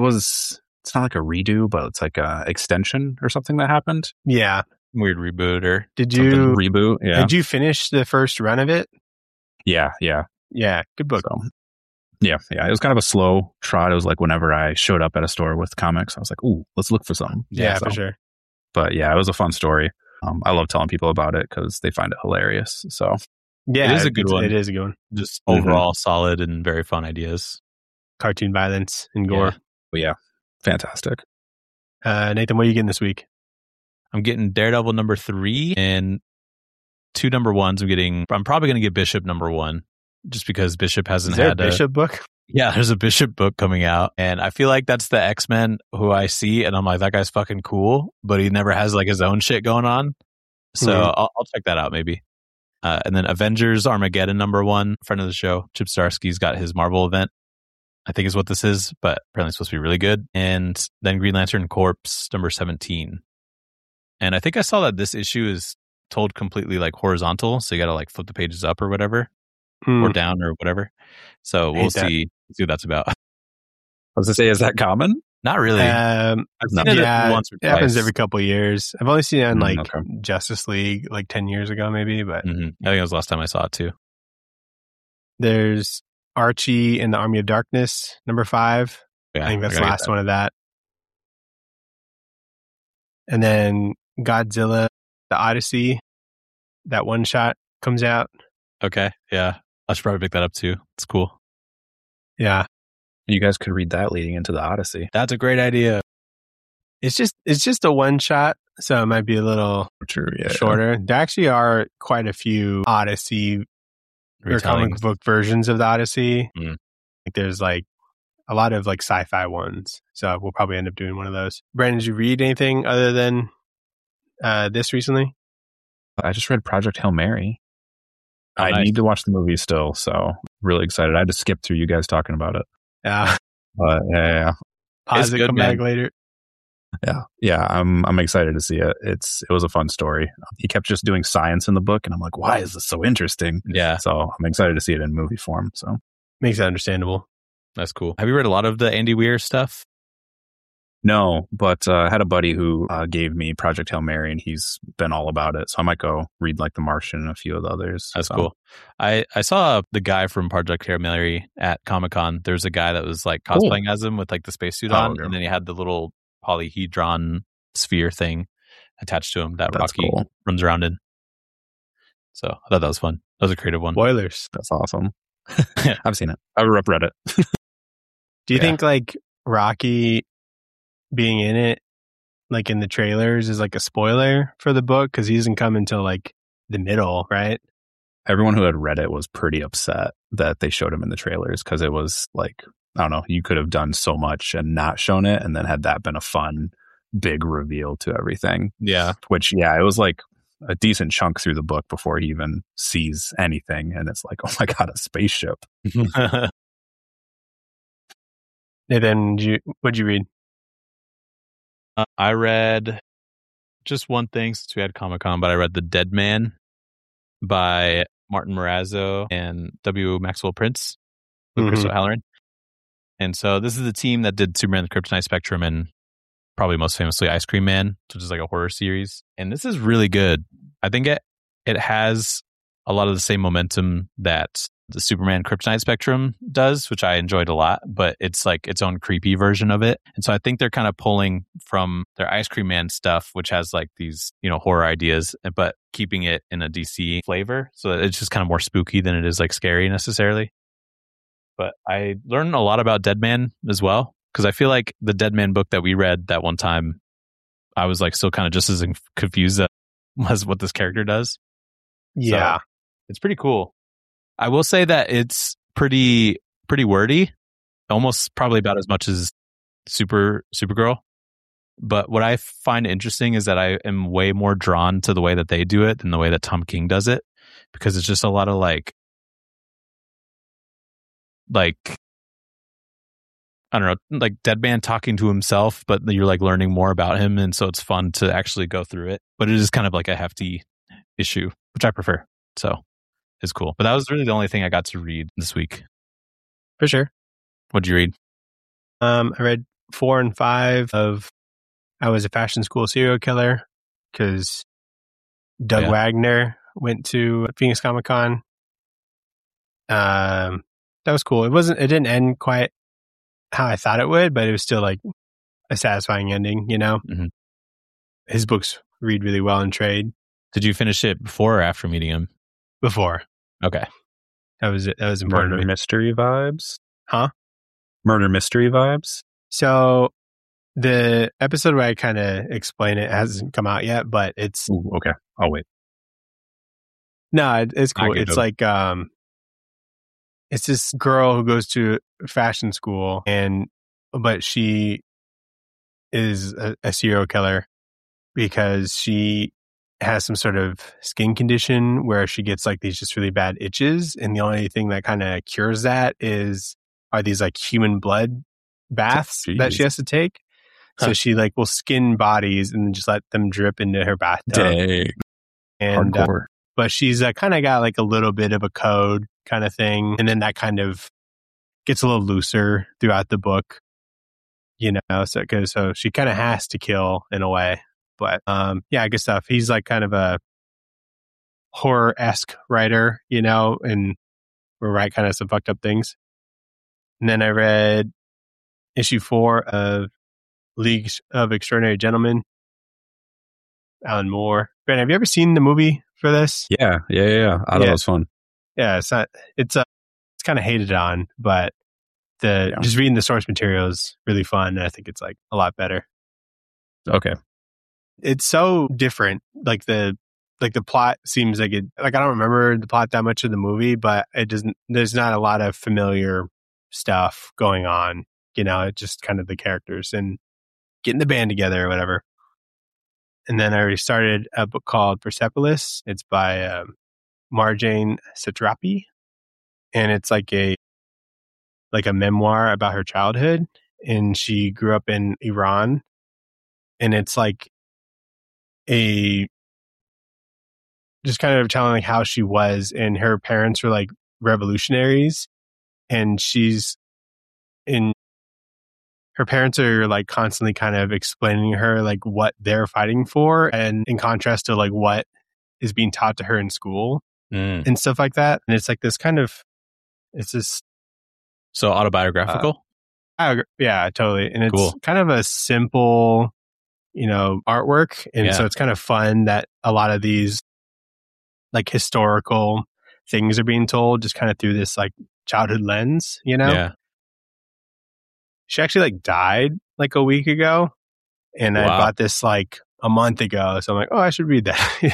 it's not like a redo, but it's like a extension or something that happened. Yeah. Weird reboot or Did Something you reboot? Yeah. Did you finish the first run of it? Yeah. Yeah, good book. So, yeah. It was kind of a slow trot. It was like whenever I showed up at a store with comics, I was like, "Ooh, let's look for something." Yeah, So, for sure. But yeah, it was a fun story. I love telling people about it because they find it hilarious. So Yeah, It is a good one. It is a good one. just overall solid and very fun ideas. Cartoon violence and gore. but yeah, fantastic. Nathan, what are you getting this week? I'm getting Daredevil number 3 and 2 number 1s. I'm probably going to get Bishop number 1 just because Bishop hasn't Is there had a Bishop book? Yeah, there's a Bishop book coming out, and I feel like that's the X-Men who I see, and I'm like, that guy's fucking cool, but he never has like his own shit going on. So I'll check that out maybe. And then Avengers Armageddon number 1, friend of the show, Chip Zdarsky's got his Marvel event, I think is what this is, but apparently it's supposed to be really good. And then Green Lantern Corps number 17. And I think I saw that this issue is told completely like horizontal, so you got to like flip the pages up or whatever, or down or whatever. So we'll see what that's about. I was to say, is that common? Not really. I've seen it once or it happens twice. every couple of years. I've only seen it on like Okay. Justice League like 10 years ago maybe, but I think that was the last time I saw it too. there's Archie and the Army of Darkness number 5. Yeah, I think that's the gotta get last that. one of that. And then Godzilla, the Odyssey, that one shot comes out. Okay, yeah. I should probably pick that up too. It's cool. Yeah. You guys could read that leading into the Odyssey. That's a great idea. It's just a one shot, so it might be a little True, yeah. shorter. There actually are quite a few Odyssey or comic Retellings. book versions of the Odyssey. Mm. Like there's like a lot of like sci-fi ones, so we'll probably end up doing one of those. Brandon, did you read anything other than this recently? I just read Project Hail Mary. Oh, I nice. need to watch the movie still, so really excited. I had to skip through you guys talking about it. Yeah. But yeah. Pause It's it, good, come man. back later. Yeah. I'm excited to see it. It was a fun story. He kept just doing science in the book, and I'm like, why is this so interesting? Yeah, So I'm excited to see it in movie form. So Makes it understandable. that's cool. Have you read a lot of the Andy Weir stuff? no, but I had a buddy who gave me Project Hail Mary, and he's been all about it. So I might go read like The Martian and a few of the others. That's So, cool. I saw the guy from Project Hail Mary at Comic-Con. There's a guy that was like cosplaying as him with like the spacesuit on, okay. and then he had the little polyhedron sphere thing attached to him that That's Rocky cool. runs around in. So I thought that was fun. That was a creative one. Spoilers. That's awesome. I've seen it. I read it. Do you Yeah. think like Rocky being in it, like in the trailers, is like a spoiler for the book? Because he doesn't come until like the middle, right? Everyone who had read it was pretty upset that they showed him in the trailers because it was like, I don't know, you could have done so much and not shown it, and then had that been a fun, big reveal to everything. Yeah. Which, yeah, it was like a decent chunk through the book before he even sees anything. And it's like, oh my God, a spaceship. And then what'd you read? I read just one thing since we had Comic-Con, but I read The Dead Man by Martin Morazzo and W. Maxwell Prince with Mhm. Crystal Halloran. And so this is the team that did Superman the Kryptonite Spectrum and probably most famously Ice Cream Man, which is like a horror series. And this is really good. I think it has a lot of the same momentum that the Superman Kryptonite Spectrum does, which I enjoyed a lot, but it's like its own creepy version of it. And so I think they're kind of pulling from their Ice Cream Man stuff, which has like these, horror ideas, but keeping it in a DC flavor. So it's just kind of more spooky than it is like scary necessarily. But I learned a lot about Dead Man as well, because I feel like the Dead Man book that we read that one time, I was like still kind of just as confused as what this character does. Yeah. So it's pretty cool. I will say that it's pretty wordy, almost probably about as much as Supergirl. But what I find interesting is that I am way more drawn to the way that they do it than the way that Tom King does it, because it's just a lot of like I don't know, like Dead Man talking to himself, but you're like learning more about him, and so it's fun to actually go through it. But it is kind of like a hefty issue, which I prefer. So it's cool. But that was really the only thing I got to read this week. For sure. What'd you read? I read 4 and 5 of I Was a Fashion School Serial Killer, because Doug Wagner went to Phoenix Comic Con. That was cool. It didn't end quite how I thought it would, but it was still like a satisfying ending, Mm-hmm. His books read really well in trade. Did you finish it before or after meeting him? Before. Okay. That was it. That was important. Murder mystery vibes? Huh? Murder mystery vibes? So the episode where I kind of explain it hasn't come out yet, but it's... Ooh, okay. I'll wait. No, it's cool. Okay, It's dope. like... it's this girl who goes to fashion school, but she is a serial killer because she has some sort of skin condition where she gets like these just really bad itches, and the only thing that kind of cures that are these like human blood baths that she has to take. So she like will skin bodies and just let them drip into her bathtub. Dang. And Hardcore. but she's kind of got like a little bit of a code kind of thing, and then that kind of gets a little looser throughout the book, so she kind of has to kill in a way. But yeah, good stuff. He's like kind of a horror-esque writer, and will write kind of some fucked up things. And then I read issue 4 of League of Extraordinary Gentlemen, Alan Moore. Ben, have you ever seen the movie for this? Yeah. I thought it was fun. Yeah, it's kind of hated on, but just reading the source material is really fun, and I think it's like a lot better. Okay. It's so different. Like the plot seems like I don't remember the plot that much of the movie, but it doesn't. There's not a lot of familiar stuff going on. It's just kind of the characters and getting the band together or whatever. And then I already started a book called Persepolis. It's by Marjane Satrapi. And it's like a memoir about her childhood. And she grew up in Iran. And it's like just kind of telling like how she was, and her parents were like revolutionaries, and her parents are like constantly kind of explaining to her like what they're fighting for, and in contrast to like what is being taught to her in school and stuff like that. And it's like this kind of, it's this. So autobiographical? Yeah, totally. And it's cool. Kind of a simple, artwork. And so it's kind of fun that a lot of these like historical things are being told just kind of through this like childhood lens, Yeah. She actually like died like a week ago, and I bought this like a month ago. So I'm like, oh, I should read that.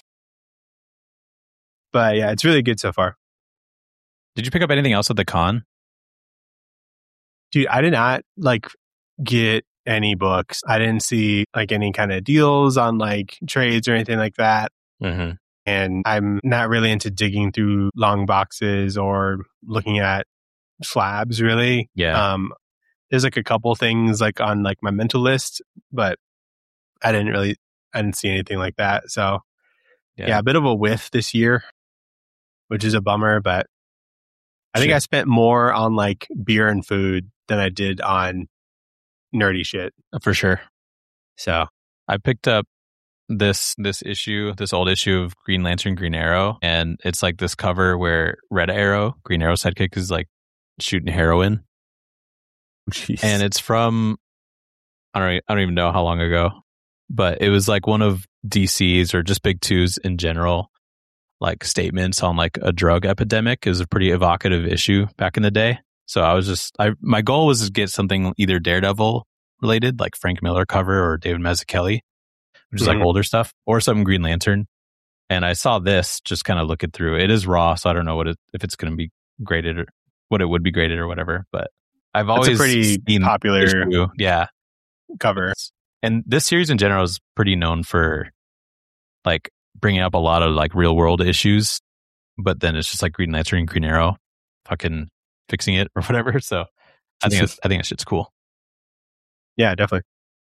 But yeah, it's really good so far. Did you pick up anything else at the con? Dude, I did not like get any books. I didn't see like any kind of deals on like trades or anything like that. Mm-hmm. And I'm not really into digging through long boxes or looking at slabs really. Yeah. There's like a couple things like on like my mental list, but I didn't see anything like that. So yeah, a bit of a whiff this year, which is a bummer, but I think I spent more on like beer and food than I did on nerdy shit. For sure. So I picked up this old issue of Green Lantern, Green Arrow, and it's like this cover where Red Arrow, Green Arrow sidekick, is like shooting heroin. Jeez. And it's from I don't even know how long ago, but it was like one of DC's or just Big Two's in general, like statements on like a drug epidemic. It was a pretty evocative issue back in the day. So my goal was to get something either Daredevil related, like Frank Miller cover or David Mazzucchelli, which is like older stuff, or something Green Lantern. And I saw this, just kind of looking through. It is raw, so I don't know if it's going to be graded or what it would be graded or whatever. But I've always it's a pretty popular cover. And this series in general is pretty known for like bringing up a lot of like real world issues, but then it's just like Green Lantern and Green Arrow fucking fixing it or whatever. So I think that shit's cool. Yeah, definitely.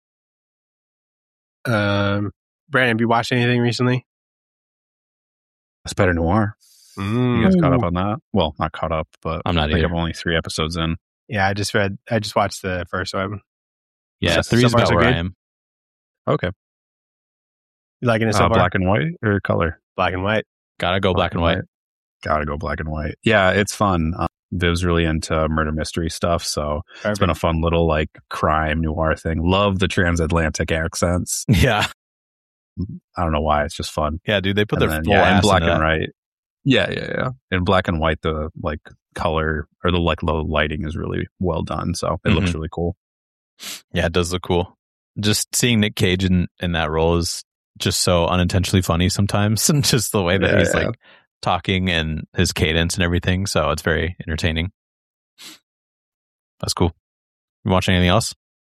Brandon, have you watched anything recently? Spider Noir. You guys caught up on that? Well, not caught up, but I'm not I think I'm only 3 episodes in. Yeah, I just watched the first one. Yeah, 3 is about where I am. Okay. You liking it so far? Black and white or color? Black and white. Gotta go black and white. Gotta go black and white. Yeah, it's fun. Viv's really into murder mystery stuff, so It's been a fun little like crime noir thing. Love the transatlantic accents. Yeah. I don't know why. It's just fun. Yeah, dude, they put their full ass in black in and white. Yeah. In black and white, the like color or the like low lighting is really well done, so it looks really cool. Yeah, it does look cool. Just seeing Nick Cage in that role is just so unintentionally funny sometimes, and just the way that he's like talking and his cadence and everything. So it's very entertaining. That's cool. You watching anything else?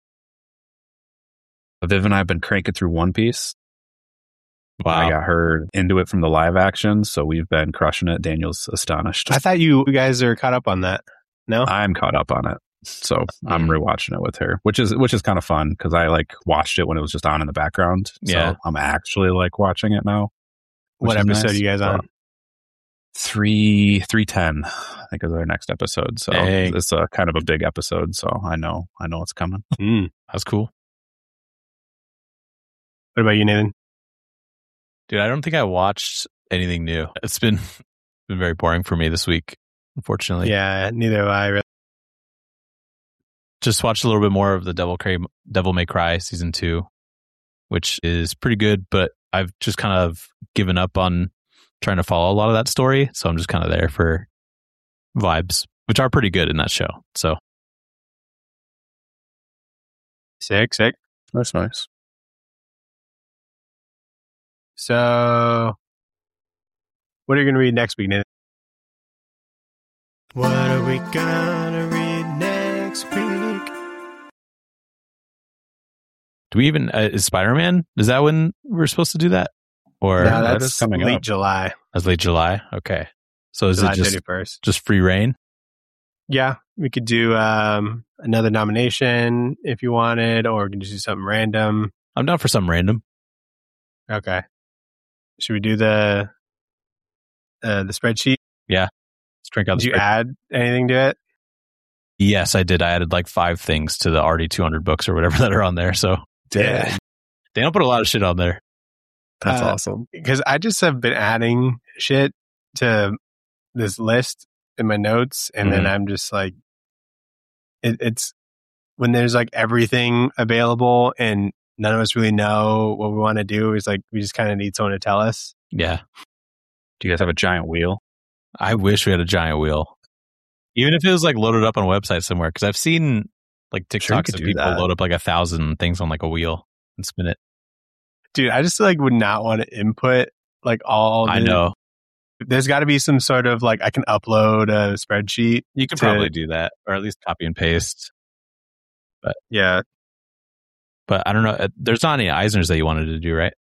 Viv and I have been cranking through One Piece. Wow. I got her into it from the live action, so we've been crushing it. Daniel's astonished. I thought you guys are caught up on that. No? I'm caught up on it. So I'm rewatching it with her, which is kind of fun because I like watched it when it was just on in the background. So I'm actually like watching it now. What episode are you guys on? 310, I think, is our next episode. So it's a kind of a big episode. So I know it's coming. That's cool. What about you, Nathan? Dude, I don't think I watched anything new. It's been very boring for me this week, unfortunately. Yeah, neither have I really. Just watched a little bit more of the Devil May Cry season 2, which is pretty good, but I've just kind of given up on trying to follow a lot of that story. So I'm just kind of there for vibes, which are pretty good in that show. So sick. That's nice. So what are you going to read next week, Nathan? What are we going to read next week? Do we even is Spider-Man? Is that when we're supposed to do that? Or No, that that's is coming late up. July. that's late July? Okay. So is July it just 31st. free reign? Yeah, we could do another nomination if you wanted, or we can just do something random. I'm down for something random. Okay. Should we do the spreadsheet? Let's drink out Did the you add anything to it? Yes, I did. I added like 5 things to the already 200 books or whatever that are on there. So Yeah. they don't put a lot of shit on there. That's Uh, awesome. Because I just have been adding shit to this list in my notes, and then I'm just like, it's when there's like everything available and none of us really know what we want to do. It's like we just kind of need someone to tell us. Yeah. Do you guys have a giant wheel? I wish we had a giant wheel. Even if it was like loaded up on a website somewhere. Because I've seen like Sure, you TikToks could of do people that. load up like 1,000 things on like a wheel and spin it. Dude, I just like would not want to input like all I the- know. There's got to be some sort of like I can upload a spreadsheet. You could to- probably do that. Or at least copy and paste. Yeah. But I don't know. There's not any Eisners that you wanted to do, right?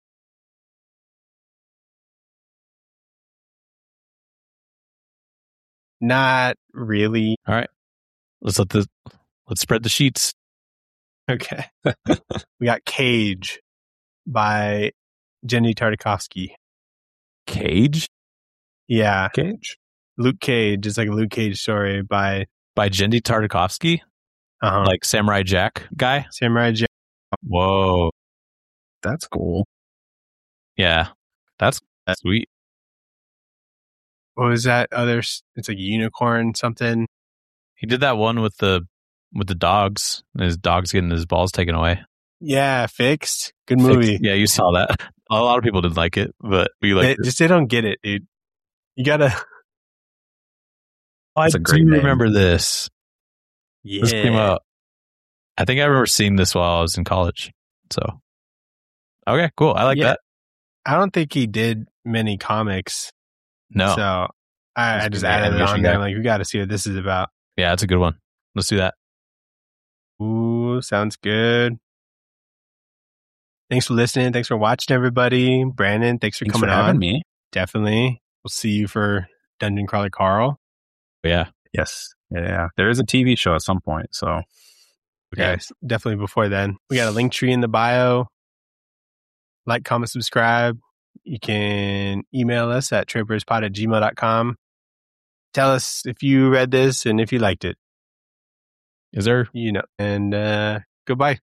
Not really. All right. Let's spread the sheets. Okay. We got Cage by Jenny Tartakovsky. Cage Yeah. Cage? Luke Cage. It's like a Luke Cage story by by Jendy Tartakovsky, like Samurai Jack guy. Samurai Jack. Whoa. That's cool. Yeah. That's sweet. What was that other? It's like unicorn something. He did that one with the dogs. His dog's getting his balls taken away. Yeah, Fixed. Good movie. Yeah, you saw that. A lot of people didn't like it, but we like They don't get it, dude. You gotta. That's a I great do name. remember this. Yeah. This came out. I think I remember seeing this while I was in college. So, okay, cool. I like Yeah. that. I don't think he did many comics, No, so I He's just an added it animation on there. guy. I'm like, we got to see what this is about. yeah, it's a good one. Let's do that. Ooh, sounds good. Thanks for listening. Thanks for watching, everybody. Brandon, thanks for Thanks coming for having on. me. Definitely. We'll see you for Dungeon Crawler Carl. But yeah, Yes. Yeah. There is a TV show at some point. So Okay, definitely before then. We got a link tree in the bio. Like, comment, subscribe. You can email us at tramperspod@gmail.com. Tell us if you read this and if you liked it. is there And goodbye.